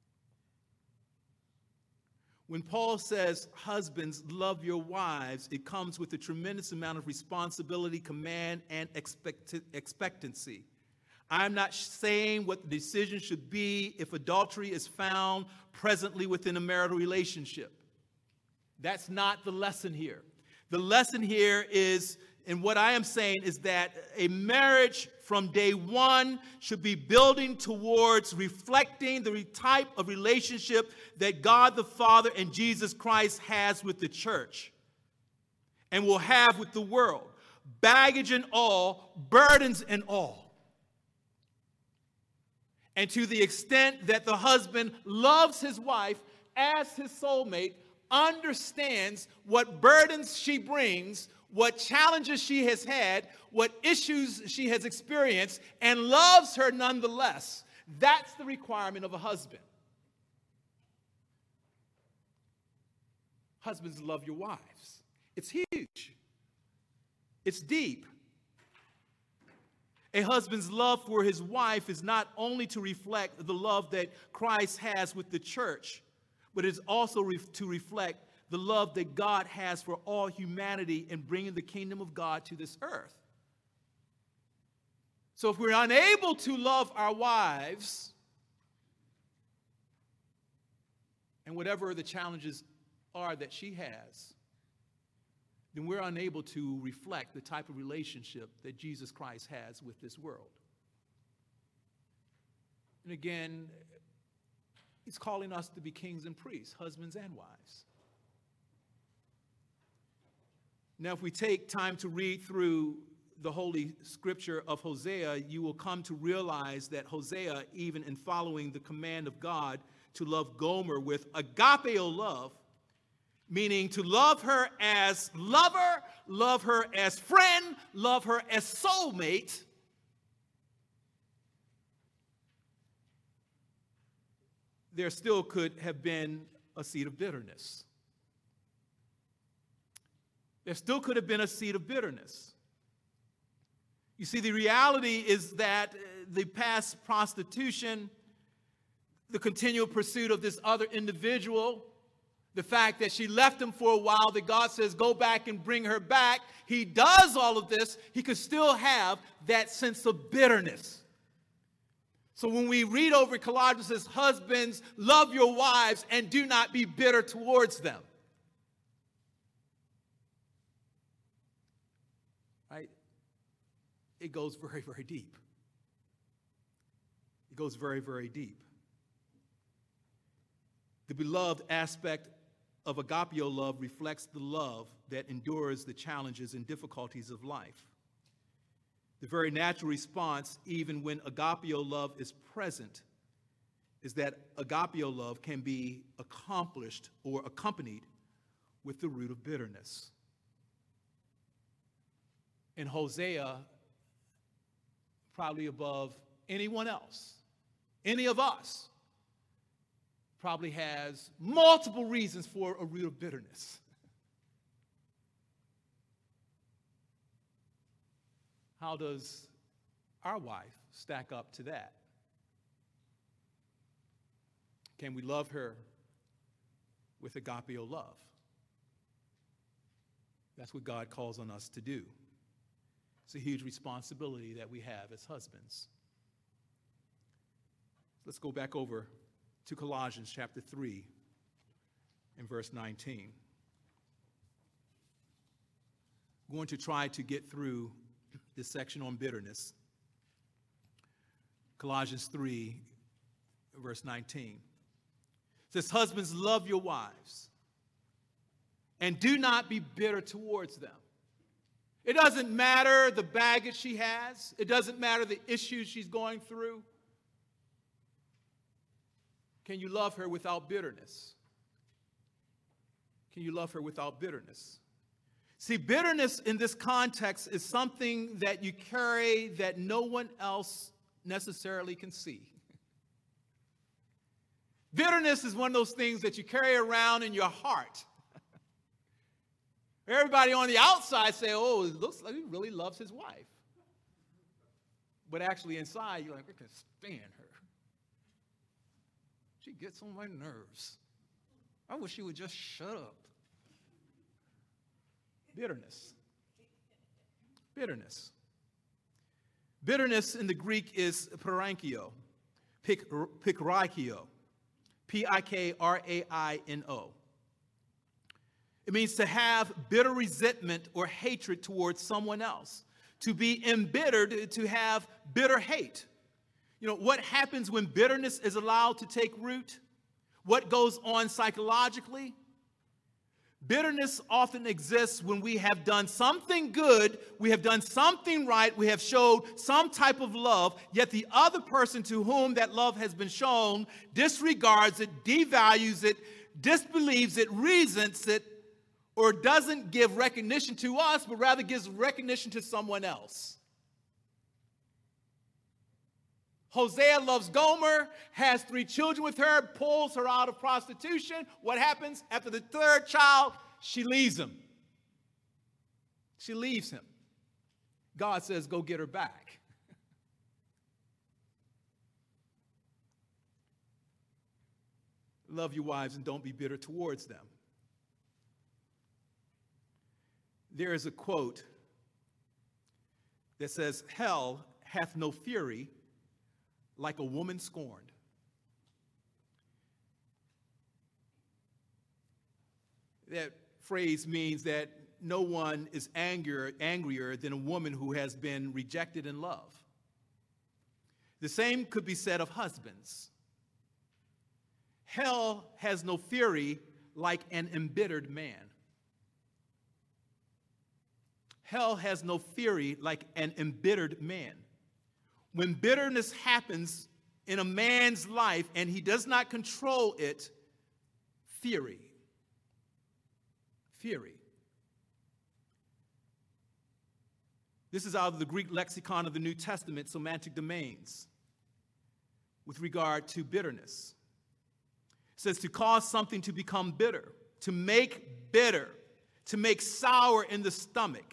When Paul says, husbands, love your wives, it comes with a tremendous amount of responsibility, command, and expectancy. I'm not saying what the decision should be if adultery is found presently within a marital relationship. That's not the lesson here. The lesson here is, and what I am saying is that a marriage from day one should be building towards reflecting the type of relationship that God the Father and Jesus Christ has with the church. and will have with the world, baggage and all, burdens and all. And to the extent that the husband loves his wife as his soulmate, understands what burdens she brings, what challenges she has had, what issues she has experienced, and loves her nonetheless, that's the requirement of a husband. Husbands, love your wives. It's huge. It's deep. A husband's love for his wife is not only to reflect the love that Christ has with the church, but it's also to reflect the love that God has for all humanity in bringing the kingdom of God to this earth. So if we're unable to love our wives, and whatever the challenges are that she has, then we're unable to reflect the type of relationship that Jesus Christ has with this world. And again, he's calling us to be kings and priests, husbands and wives. Now, if we take time to read through the Holy Scripture of Hosea, you will come to realize that Hosea, even in following the command of God to love Gomer with agapeo love, meaning to love her as lover, love her as friend, love her as soulmate, there still could have been a seed of bitterness. There still could have been a seed of bitterness. You see, the reality is that the past prostitution, the continual pursuit of this other individual, the fact that she left him for a while, that God says, go back and bring her back. He does all of this. He could still have that sense of bitterness. So when we read over Colossians, it says, husbands, love your wives and do not be bitter towards them. Right? It goes very, very deep. It goes very, very deep. The beloved aspect of agapeo love reflects the love that endures the challenges and difficulties of life. The very natural response, even when agapeo love is present, is that agapeo love can be accomplished or accompanied with the root of bitterness. And Hosea, probably above anyone else, any of us, probably has multiple reasons for a root of bitterness. How does our wife stack up to that? Can we love her with agapeo love? That's what God calls on us to do. It's a huge responsibility that we have as husbands. Let's go back over to Colossians chapter 3 and verse 19. I'm going to try to get through this section on bitterness. Colossians 3, verse 19. It says, husbands, love your wives and do not be bitter towards them. It doesn't matter the baggage she has. It doesn't matter the issues she's going through. Can you love her without bitterness? Can you love her without bitterness? See, bitterness in this context is something that you carry that no one else necessarily can see. Bitterness is one of those things that you carry around in your heart. Everybody on the outside say, oh, it looks like he really loves his wife. But actually inside, you're like, I can't stand her. She gets on my nerves. I wish she would just shut up. Bitterness. Bitterness. Bitterness in the Greek is parankio, pikraio, P-I-K-R-A-I-N-O. It means to have bitter resentment or hatred towards someone else. To be embittered, to have bitter hate. You know, what happens when bitterness is allowed to take root? What goes on psychologically? Bitterness often exists when we have done something good, we have done something right, we have showed some type of love, yet the other person to whom that love has been shown disregards it, devalues it, disbelieves it, resents it, or doesn't give recognition to us, but rather gives recognition to someone else. Hosea loves Gomer, has 3 children with her, pulls her out of prostitution. What happens? After the 3rd child, she leaves him. She leaves him. God says, go get her back. Love your wives and don't be bitter towards them. There is a quote that says, hell hath no fury like a woman scorned. That phrase means that no one is angrier than a woman who has been rejected in love. The same could be said of husbands. Hell has no fury like an embittered man. Hell has no fury like an embittered man. When bitterness happens in a man's life and he does not control it, fury. This is out of the Greek lexicon of the New Testament, semantic domains, with regard to bitterness. It says to cause something to become bitter, to make bitter, to make sour in the stomach.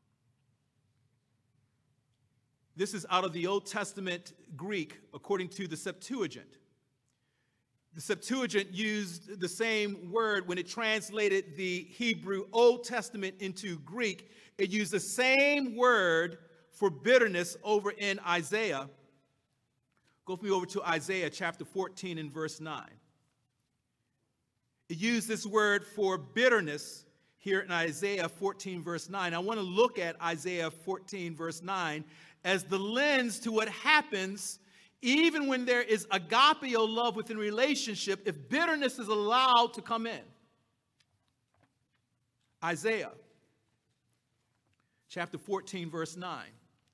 This is out of the Old Testament Greek, according to the Septuagint. The Septuagint used the same word when it translated the Hebrew Old Testament into Greek. It used the same word for bitterness over in Isaiah. Go with me over to Isaiah chapter 14 and verse 9. It used this word for bitterness here in Isaiah 14 verse 9. I want to look at Isaiah 14 verse 9 as the lens to what happens even when there is agapeo love within a relationship, if bitterness is allowed to come in. Isaiah chapter 14 verse 9.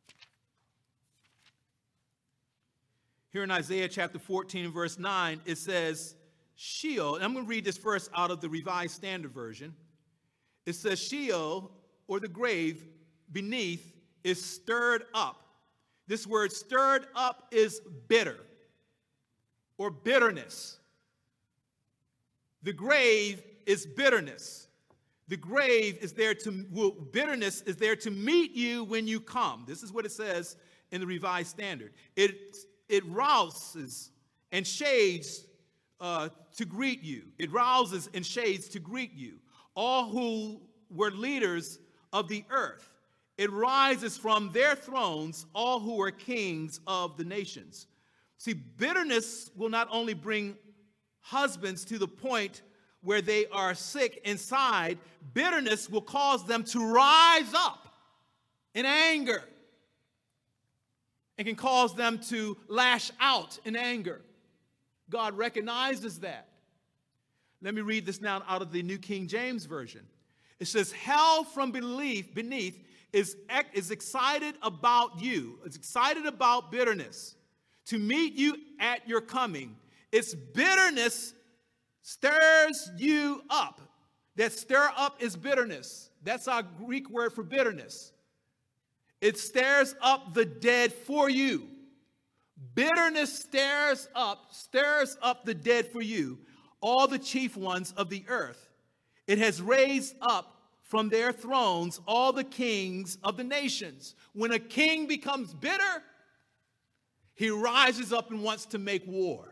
Here in Isaiah chapter 14 verse 9, it says, Sheol, and I'm going to read this first out of the Revised Standard Version. It says, Sheol, or the grave beneath, is stirred up. This word stirred up is bitter or bitterness. The grave is bitterness. The grave is there to, bitterness is there to meet you when you come. This is what it says in the Revised Standard. It rouses and shades to greet you. It rouses and shades to greet you. All who were leaders of the earth. It rises from their thrones, all who are kings of the nations. See, bitterness will not only bring husbands to the point where they are sick inside, bitterness will cause them to rise up in anger and can cause them to lash out in anger. God recognizes that. Let me read this now out of the New King James Version. It says, hell from beneath is excited about you. It's excited about bitterness to meet you at your coming. Its bitterness stirs you up. That stir up is bitterness. That's our Greek word for bitterness. It stirs up the dead for you. Bitterness stirs up the dead for you, all the chief ones of the earth. It has raised up from their thrones all the kings of the nations. When a king becomes bitter, he rises up and wants to make war.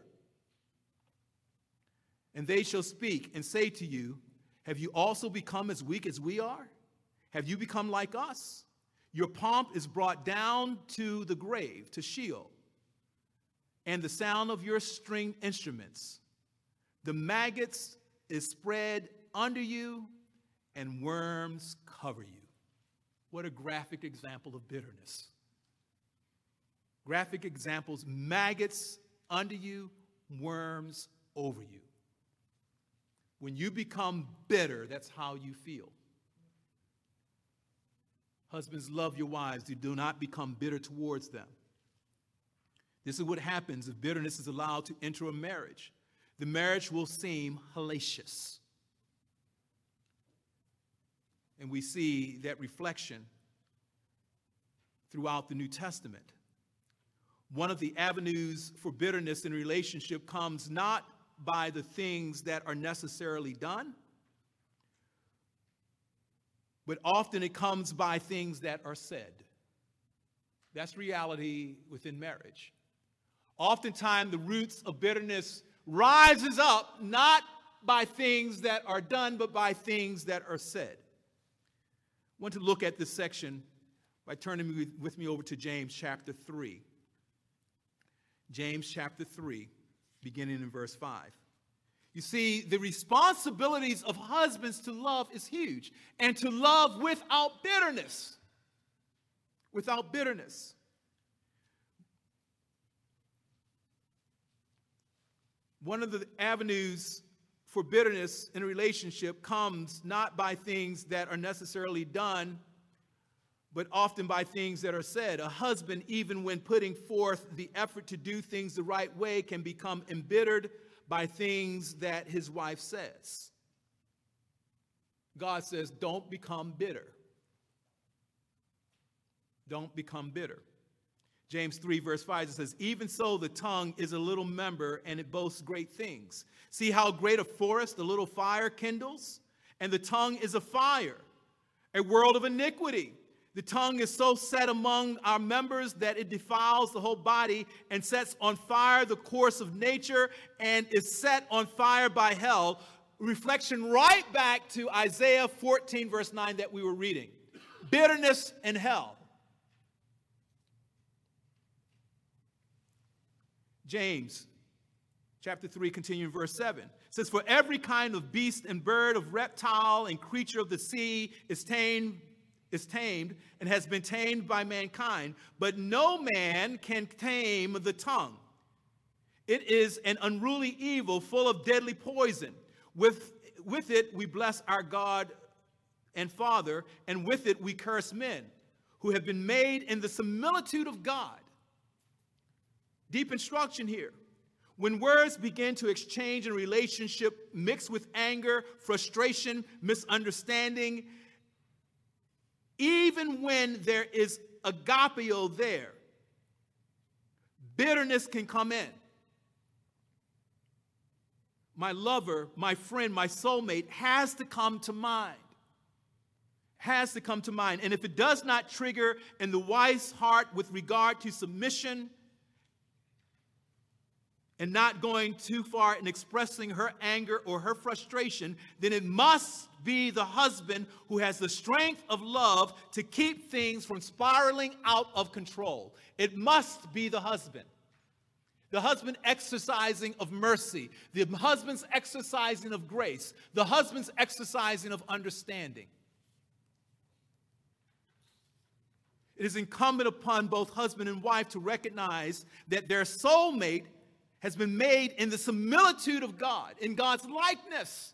And they shall speak and say to you, have you also become as weak as we are? Have you become like us? Your pomp is brought down to the grave, to Sheol, and the sound of your stringed instruments. The maggots is spread under you, and worms cover you. What a graphic example of bitterness. Graphic examples, maggots under you, worms over you. When you become bitter, that's how you feel. Husbands, love your wives. Do not become bitter towards them. This is what happens if bitterness is allowed to enter a marriage. The marriage will seem hellacious. And we see that reflection throughout the New Testament. One of the avenues for bitterness in a relationship comes not by the things that are necessarily done, but often it comes by things that are said. That's reality within marriage. Oftentimes the roots of bitterness rises up not by things that are done, but by things that are said. I want to look at this section by turning with me over to James chapter 3. James chapter 3, beginning in verse 5. You see, the responsibilities of husbands to love is huge, and to love without bitterness. Without bitterness. One of the avenues for bitterness in a relationship comes not by things that are necessarily done, but often by things that are said. A husband, even when putting forth the effort to do things the right way, can become embittered by things that his wife says. God says, don't become bitter. Don't become bitter. James 3 verse 5 it says, even so the tongue is a little member and it boasts great things. See how great a forest a little fire kindles? And the tongue is a fire, a world of iniquity. The tongue is so set among our members that it defiles the whole body and sets on fire the course of nature and is set on fire by hell. Reflection right back to Isaiah 14 verse 9 that we were reading. Bitterness and hell. James chapter 3, continuing verse 7, says, for every kind of beast and bird, of reptile and creature of the sea is tamed and has been tamed by mankind, but no man can tame the tongue. It is an unruly evil full of deadly poison. With it we bless our God and Father, and with it we curse men who have been made in the similitude of God. Deep instruction here. When words begin to exchange in relationship mixed with anger, frustration, misunderstanding, even when there is agapeo there, bitterness can come in. My lover, my friend, my soulmate has to come to mind. Has to come to mind. And if it does not trigger in the wife's heart with regard to submission and not going too far in expressing her anger or her frustration, then it must be the husband who has the strength of love to keep things from spiraling out of control. It must be the husband. The husband exercising of mercy. The husband's exercising of grace. The husband's exercising of understanding. It is incumbent upon both husband and wife to recognize that their soulmate has been made in the similitude of God, in God's likeness.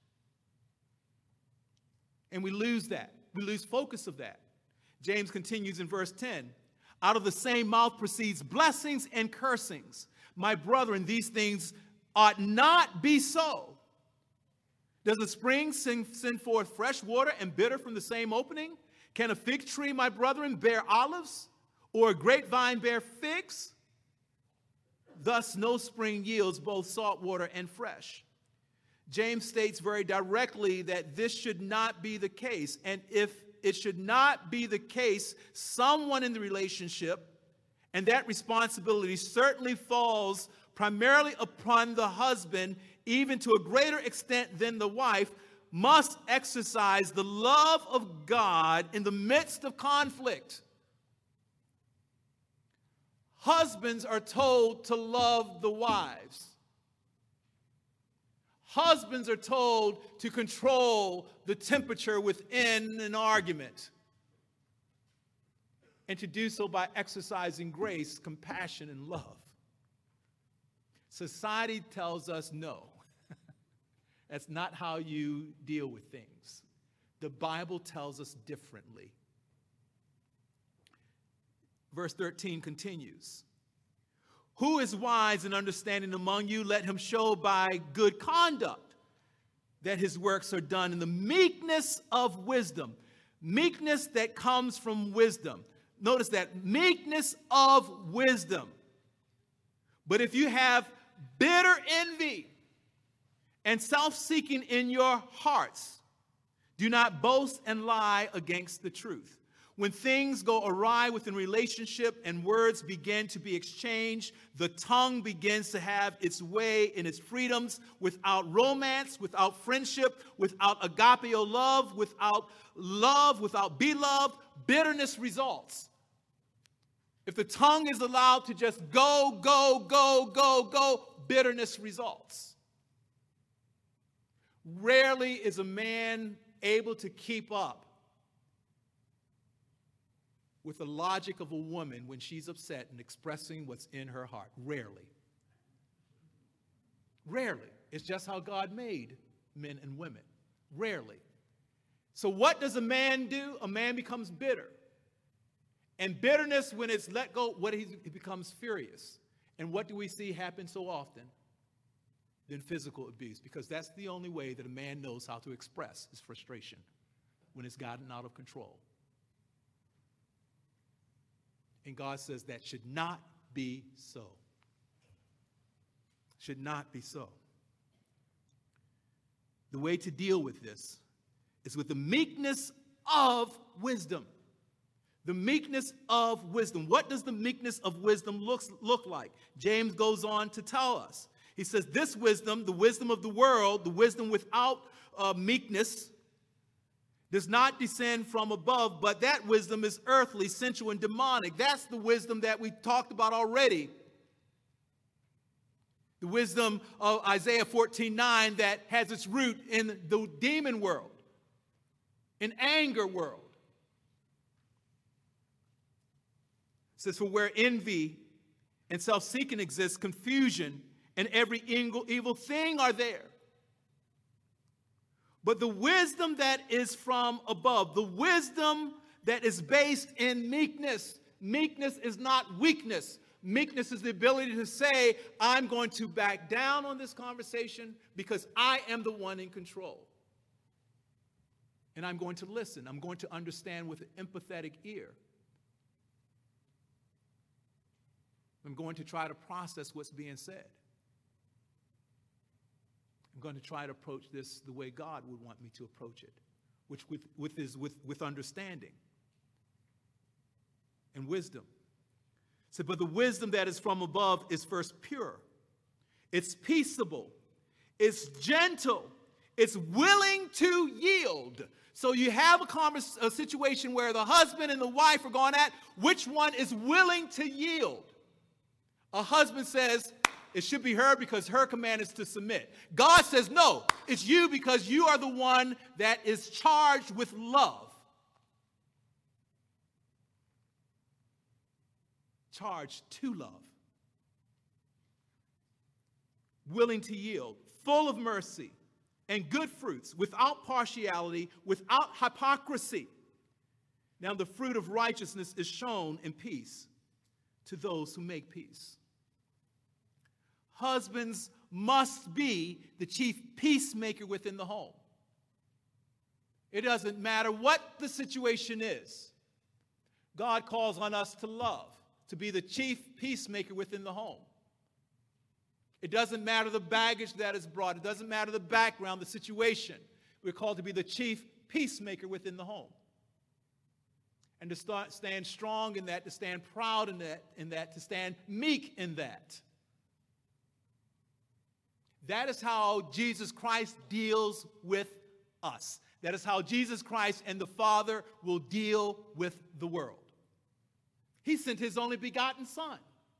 And we lose that. We lose focus of that. James continues in verse 10. Out of the same mouth proceeds blessings and cursings. My brethren, these things ought not be so. Does a spring send forth fresh water and bitter from the same opening? Can a fig tree, my brethren, bear olives? Or a grapevine bear figs? Thus, no spring yields both salt water and fresh. James states very directly that this should not be the case. And if it should not be the case, someone in the relationship, and that responsibility certainly falls primarily upon the husband, even to a greater extent than the wife, must exercise the love of God in the midst of conflict. Husbands are told to love the wives. Husbands are told to control the temperature within an argument, and to do so by exercising grace, compassion, and love. Society tells us no. That's not how you deal with things. The Bible tells us differently. Verse 13 continues. Who is wise and understanding among you? Let him show by good conduct that his works are done in the meekness of wisdom. Meekness that comes from wisdom. Notice that, meekness of wisdom. But if you have bitter envy and self-seeking in your hearts, do not boast and lie against the truth. When things go awry within relationship and words begin to be exchanged, the tongue begins to have its way in its freedoms without romance, without friendship, without agapeo love, without beloved, bitterness results. If the tongue is allowed to just go, bitterness results. Rarely is a man able to keep up with the logic of a woman when she's upset and expressing what's in her heart. Rarely. Rarely. It's just how God made men and women. Rarely. So what does a man do? A man becomes bitter. And bitterness, when it's let go, he becomes furious. And what do we see happen so often? Then physical abuse, because that's the only way that a man knows how to express his frustration, when it's gotten out of control. And God says that should not be so. Should not be so. The way to deal with this is with the meekness of wisdom. The meekness of wisdom. What does the meekness of wisdom look like? James goes on to tell us. He says, this wisdom, the wisdom of the world, the wisdom without meekness, does not descend from above, but that wisdom is earthly, sensual, and demonic. That's the wisdom that we talked about already. The wisdom of Isaiah 14:9 that has its root in the demon world, in anger world. It says, for where envy and self-seeking exists, confusion and every evil thing are there. But the wisdom that is from above, the wisdom that is based in meekness. Meekness is not weakness. Meekness is the ability to say, I'm going to back down on this conversation because I am the one in control. And I'm going to listen. I'm going to understand with an empathetic ear. I'm going to try to process what's being said. I'm going to try to approach this the way God would want me to approach it, which with understanding and wisdom. So, but the wisdom that is from above is first pure. It's peaceable. It's gentle. It's willing to yield. So you have a situation where the husband and the wife are going at which one is willing to yield. A husband says, it should be her because her command is to submit. God says, no, it's you because you are the one that is charged with love. Charged to love. Willing to yield, full of mercy and good fruits, without partiality, without hypocrisy. Now the fruit of righteousness is shown in peace to those who make peace. Husbands must be the chief peacemaker within the home. It doesn't matter what the situation is. God calls on us to love, to be the chief peacemaker within the home. It doesn't matter the baggage that is brought. It doesn't matter the background, the situation. We're called to be the chief peacemaker within the home. And to stand strong in that, to stand proud in that, to stand meek in that. That is how Jesus Christ deals with us. That is how Jesus Christ and the Father will deal with the world. He sent his only begotten Son.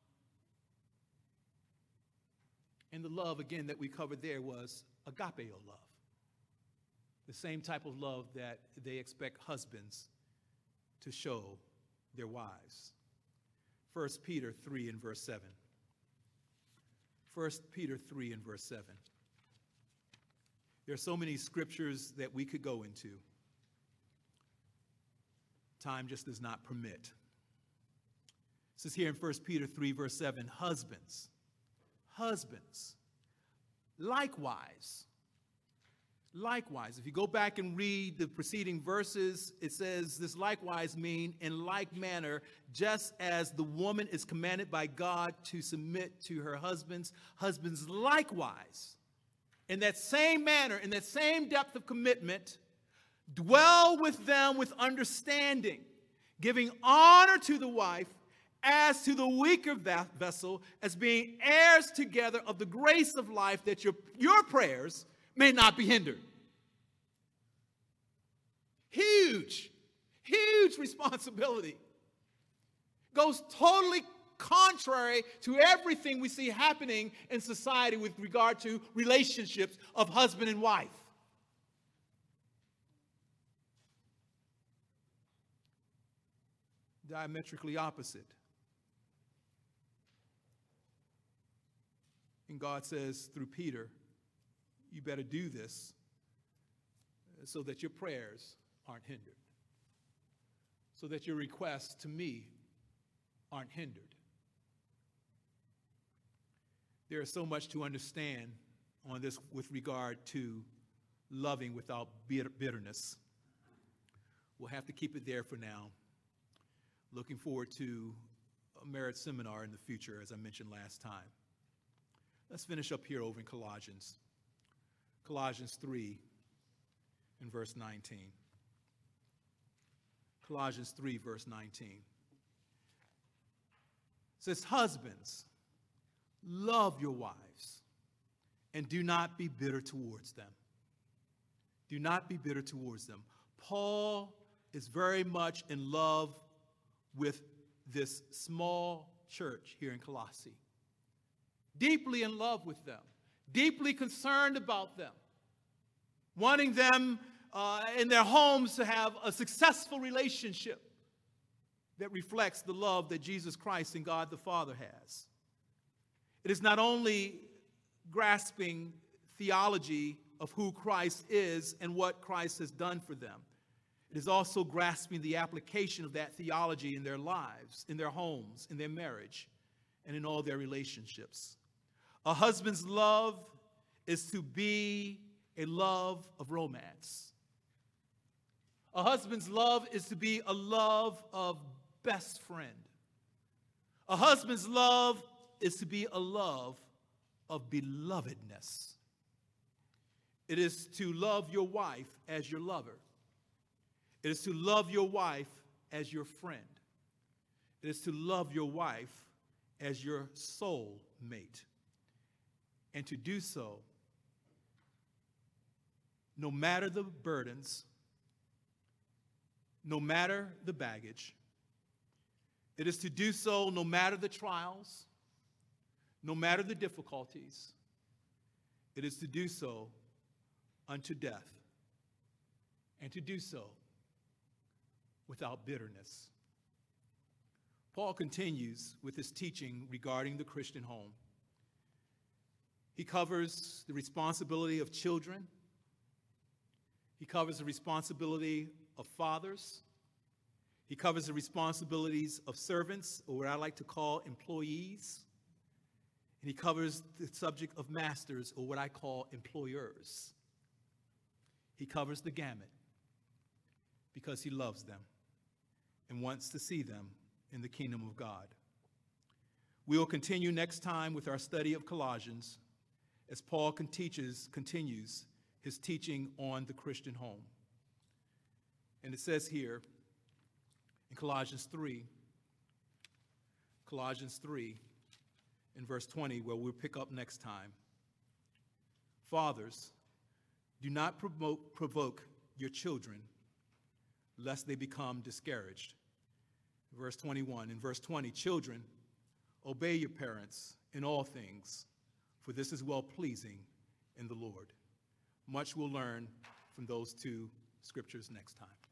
And the love, again, that we covered there was agapeo love. The same type of love that they expect husbands to show their wives. 1 Peter 3 and verse 7. 1 Peter 3 and verse 7. There are so many scriptures that we could go into. Time just does not permit. It says here in 1 Peter 3, verse 7, husbands, likewise, if you go back and read the preceding verses, it says this likewise mean in like manner, just as the woman is commanded by God to submit to her husbands, husbands likewise, in that same manner, in that same depth of commitment, dwell with them with understanding, giving honor to the wife as to the weaker vessel, as being heirs together of the grace of life, that your prayers may not be hindered. Huge responsibility. Goes totally contrary to everything we see happening in society with regard to relationships of husband and wife. Diametrically opposite. And God says through Peter, you better do this so that your prayers aren't hindered, so that your requests to me aren't hindered. There is so much to understand on this with regard to loving without bitterness. We'll have to keep it there for now. Looking forward to a marriage seminar in the future, as I mentioned last time. Let's finish up here over in Colossians. Colossians 3 and verse 19. Colossians 3, verse 19. It says, husbands, love your wives and do not be bitter towards them. Do not be bitter towards them. Paul is very much in love with this small church here in Colossae. Deeply in love with them. Deeply concerned about them. Wanting them in their homes to have a successful relationship that reflects the love that Jesus Christ and God the Father has. It is not only grasping theology of who Christ is and what Christ has done for them. It is also grasping the application of that theology in their lives, in their homes, in their marriage, and in all their relationships. A husband's love is to be a love of romance. A husband's love is to be a love of best friend. A husband's love is to be a love of belovedness. It is to love your wife as your lover. It is to love your wife as your friend. It is to love your wife as your soul mate. And to do so, no matter the burdens, no matter the baggage. It is to do so no matter the trials, no matter the difficulties. It is to do so unto death, and to do so without bitterness. Paul continues with his teaching regarding the Christian home. He covers the responsibility of children. He covers the responsibility of fathers. He covers the responsibilities of servants, or what I like to call employees. And he covers the subject of masters, or what I call employers. He covers the gamut because he loves them and wants to see them in the kingdom of God. We will continue next time with our study of Colossians as Paul continues his teaching on the Christian home. And it says here in Colossians 3 in verse 20, where we'll pick up next time. Fathers, do not provoke your children, lest they become discouraged. Verse 21. In verse 20, children, obey your parents in all things, for this is well-pleasing in the Lord. Much we'll learn from those two scriptures next time.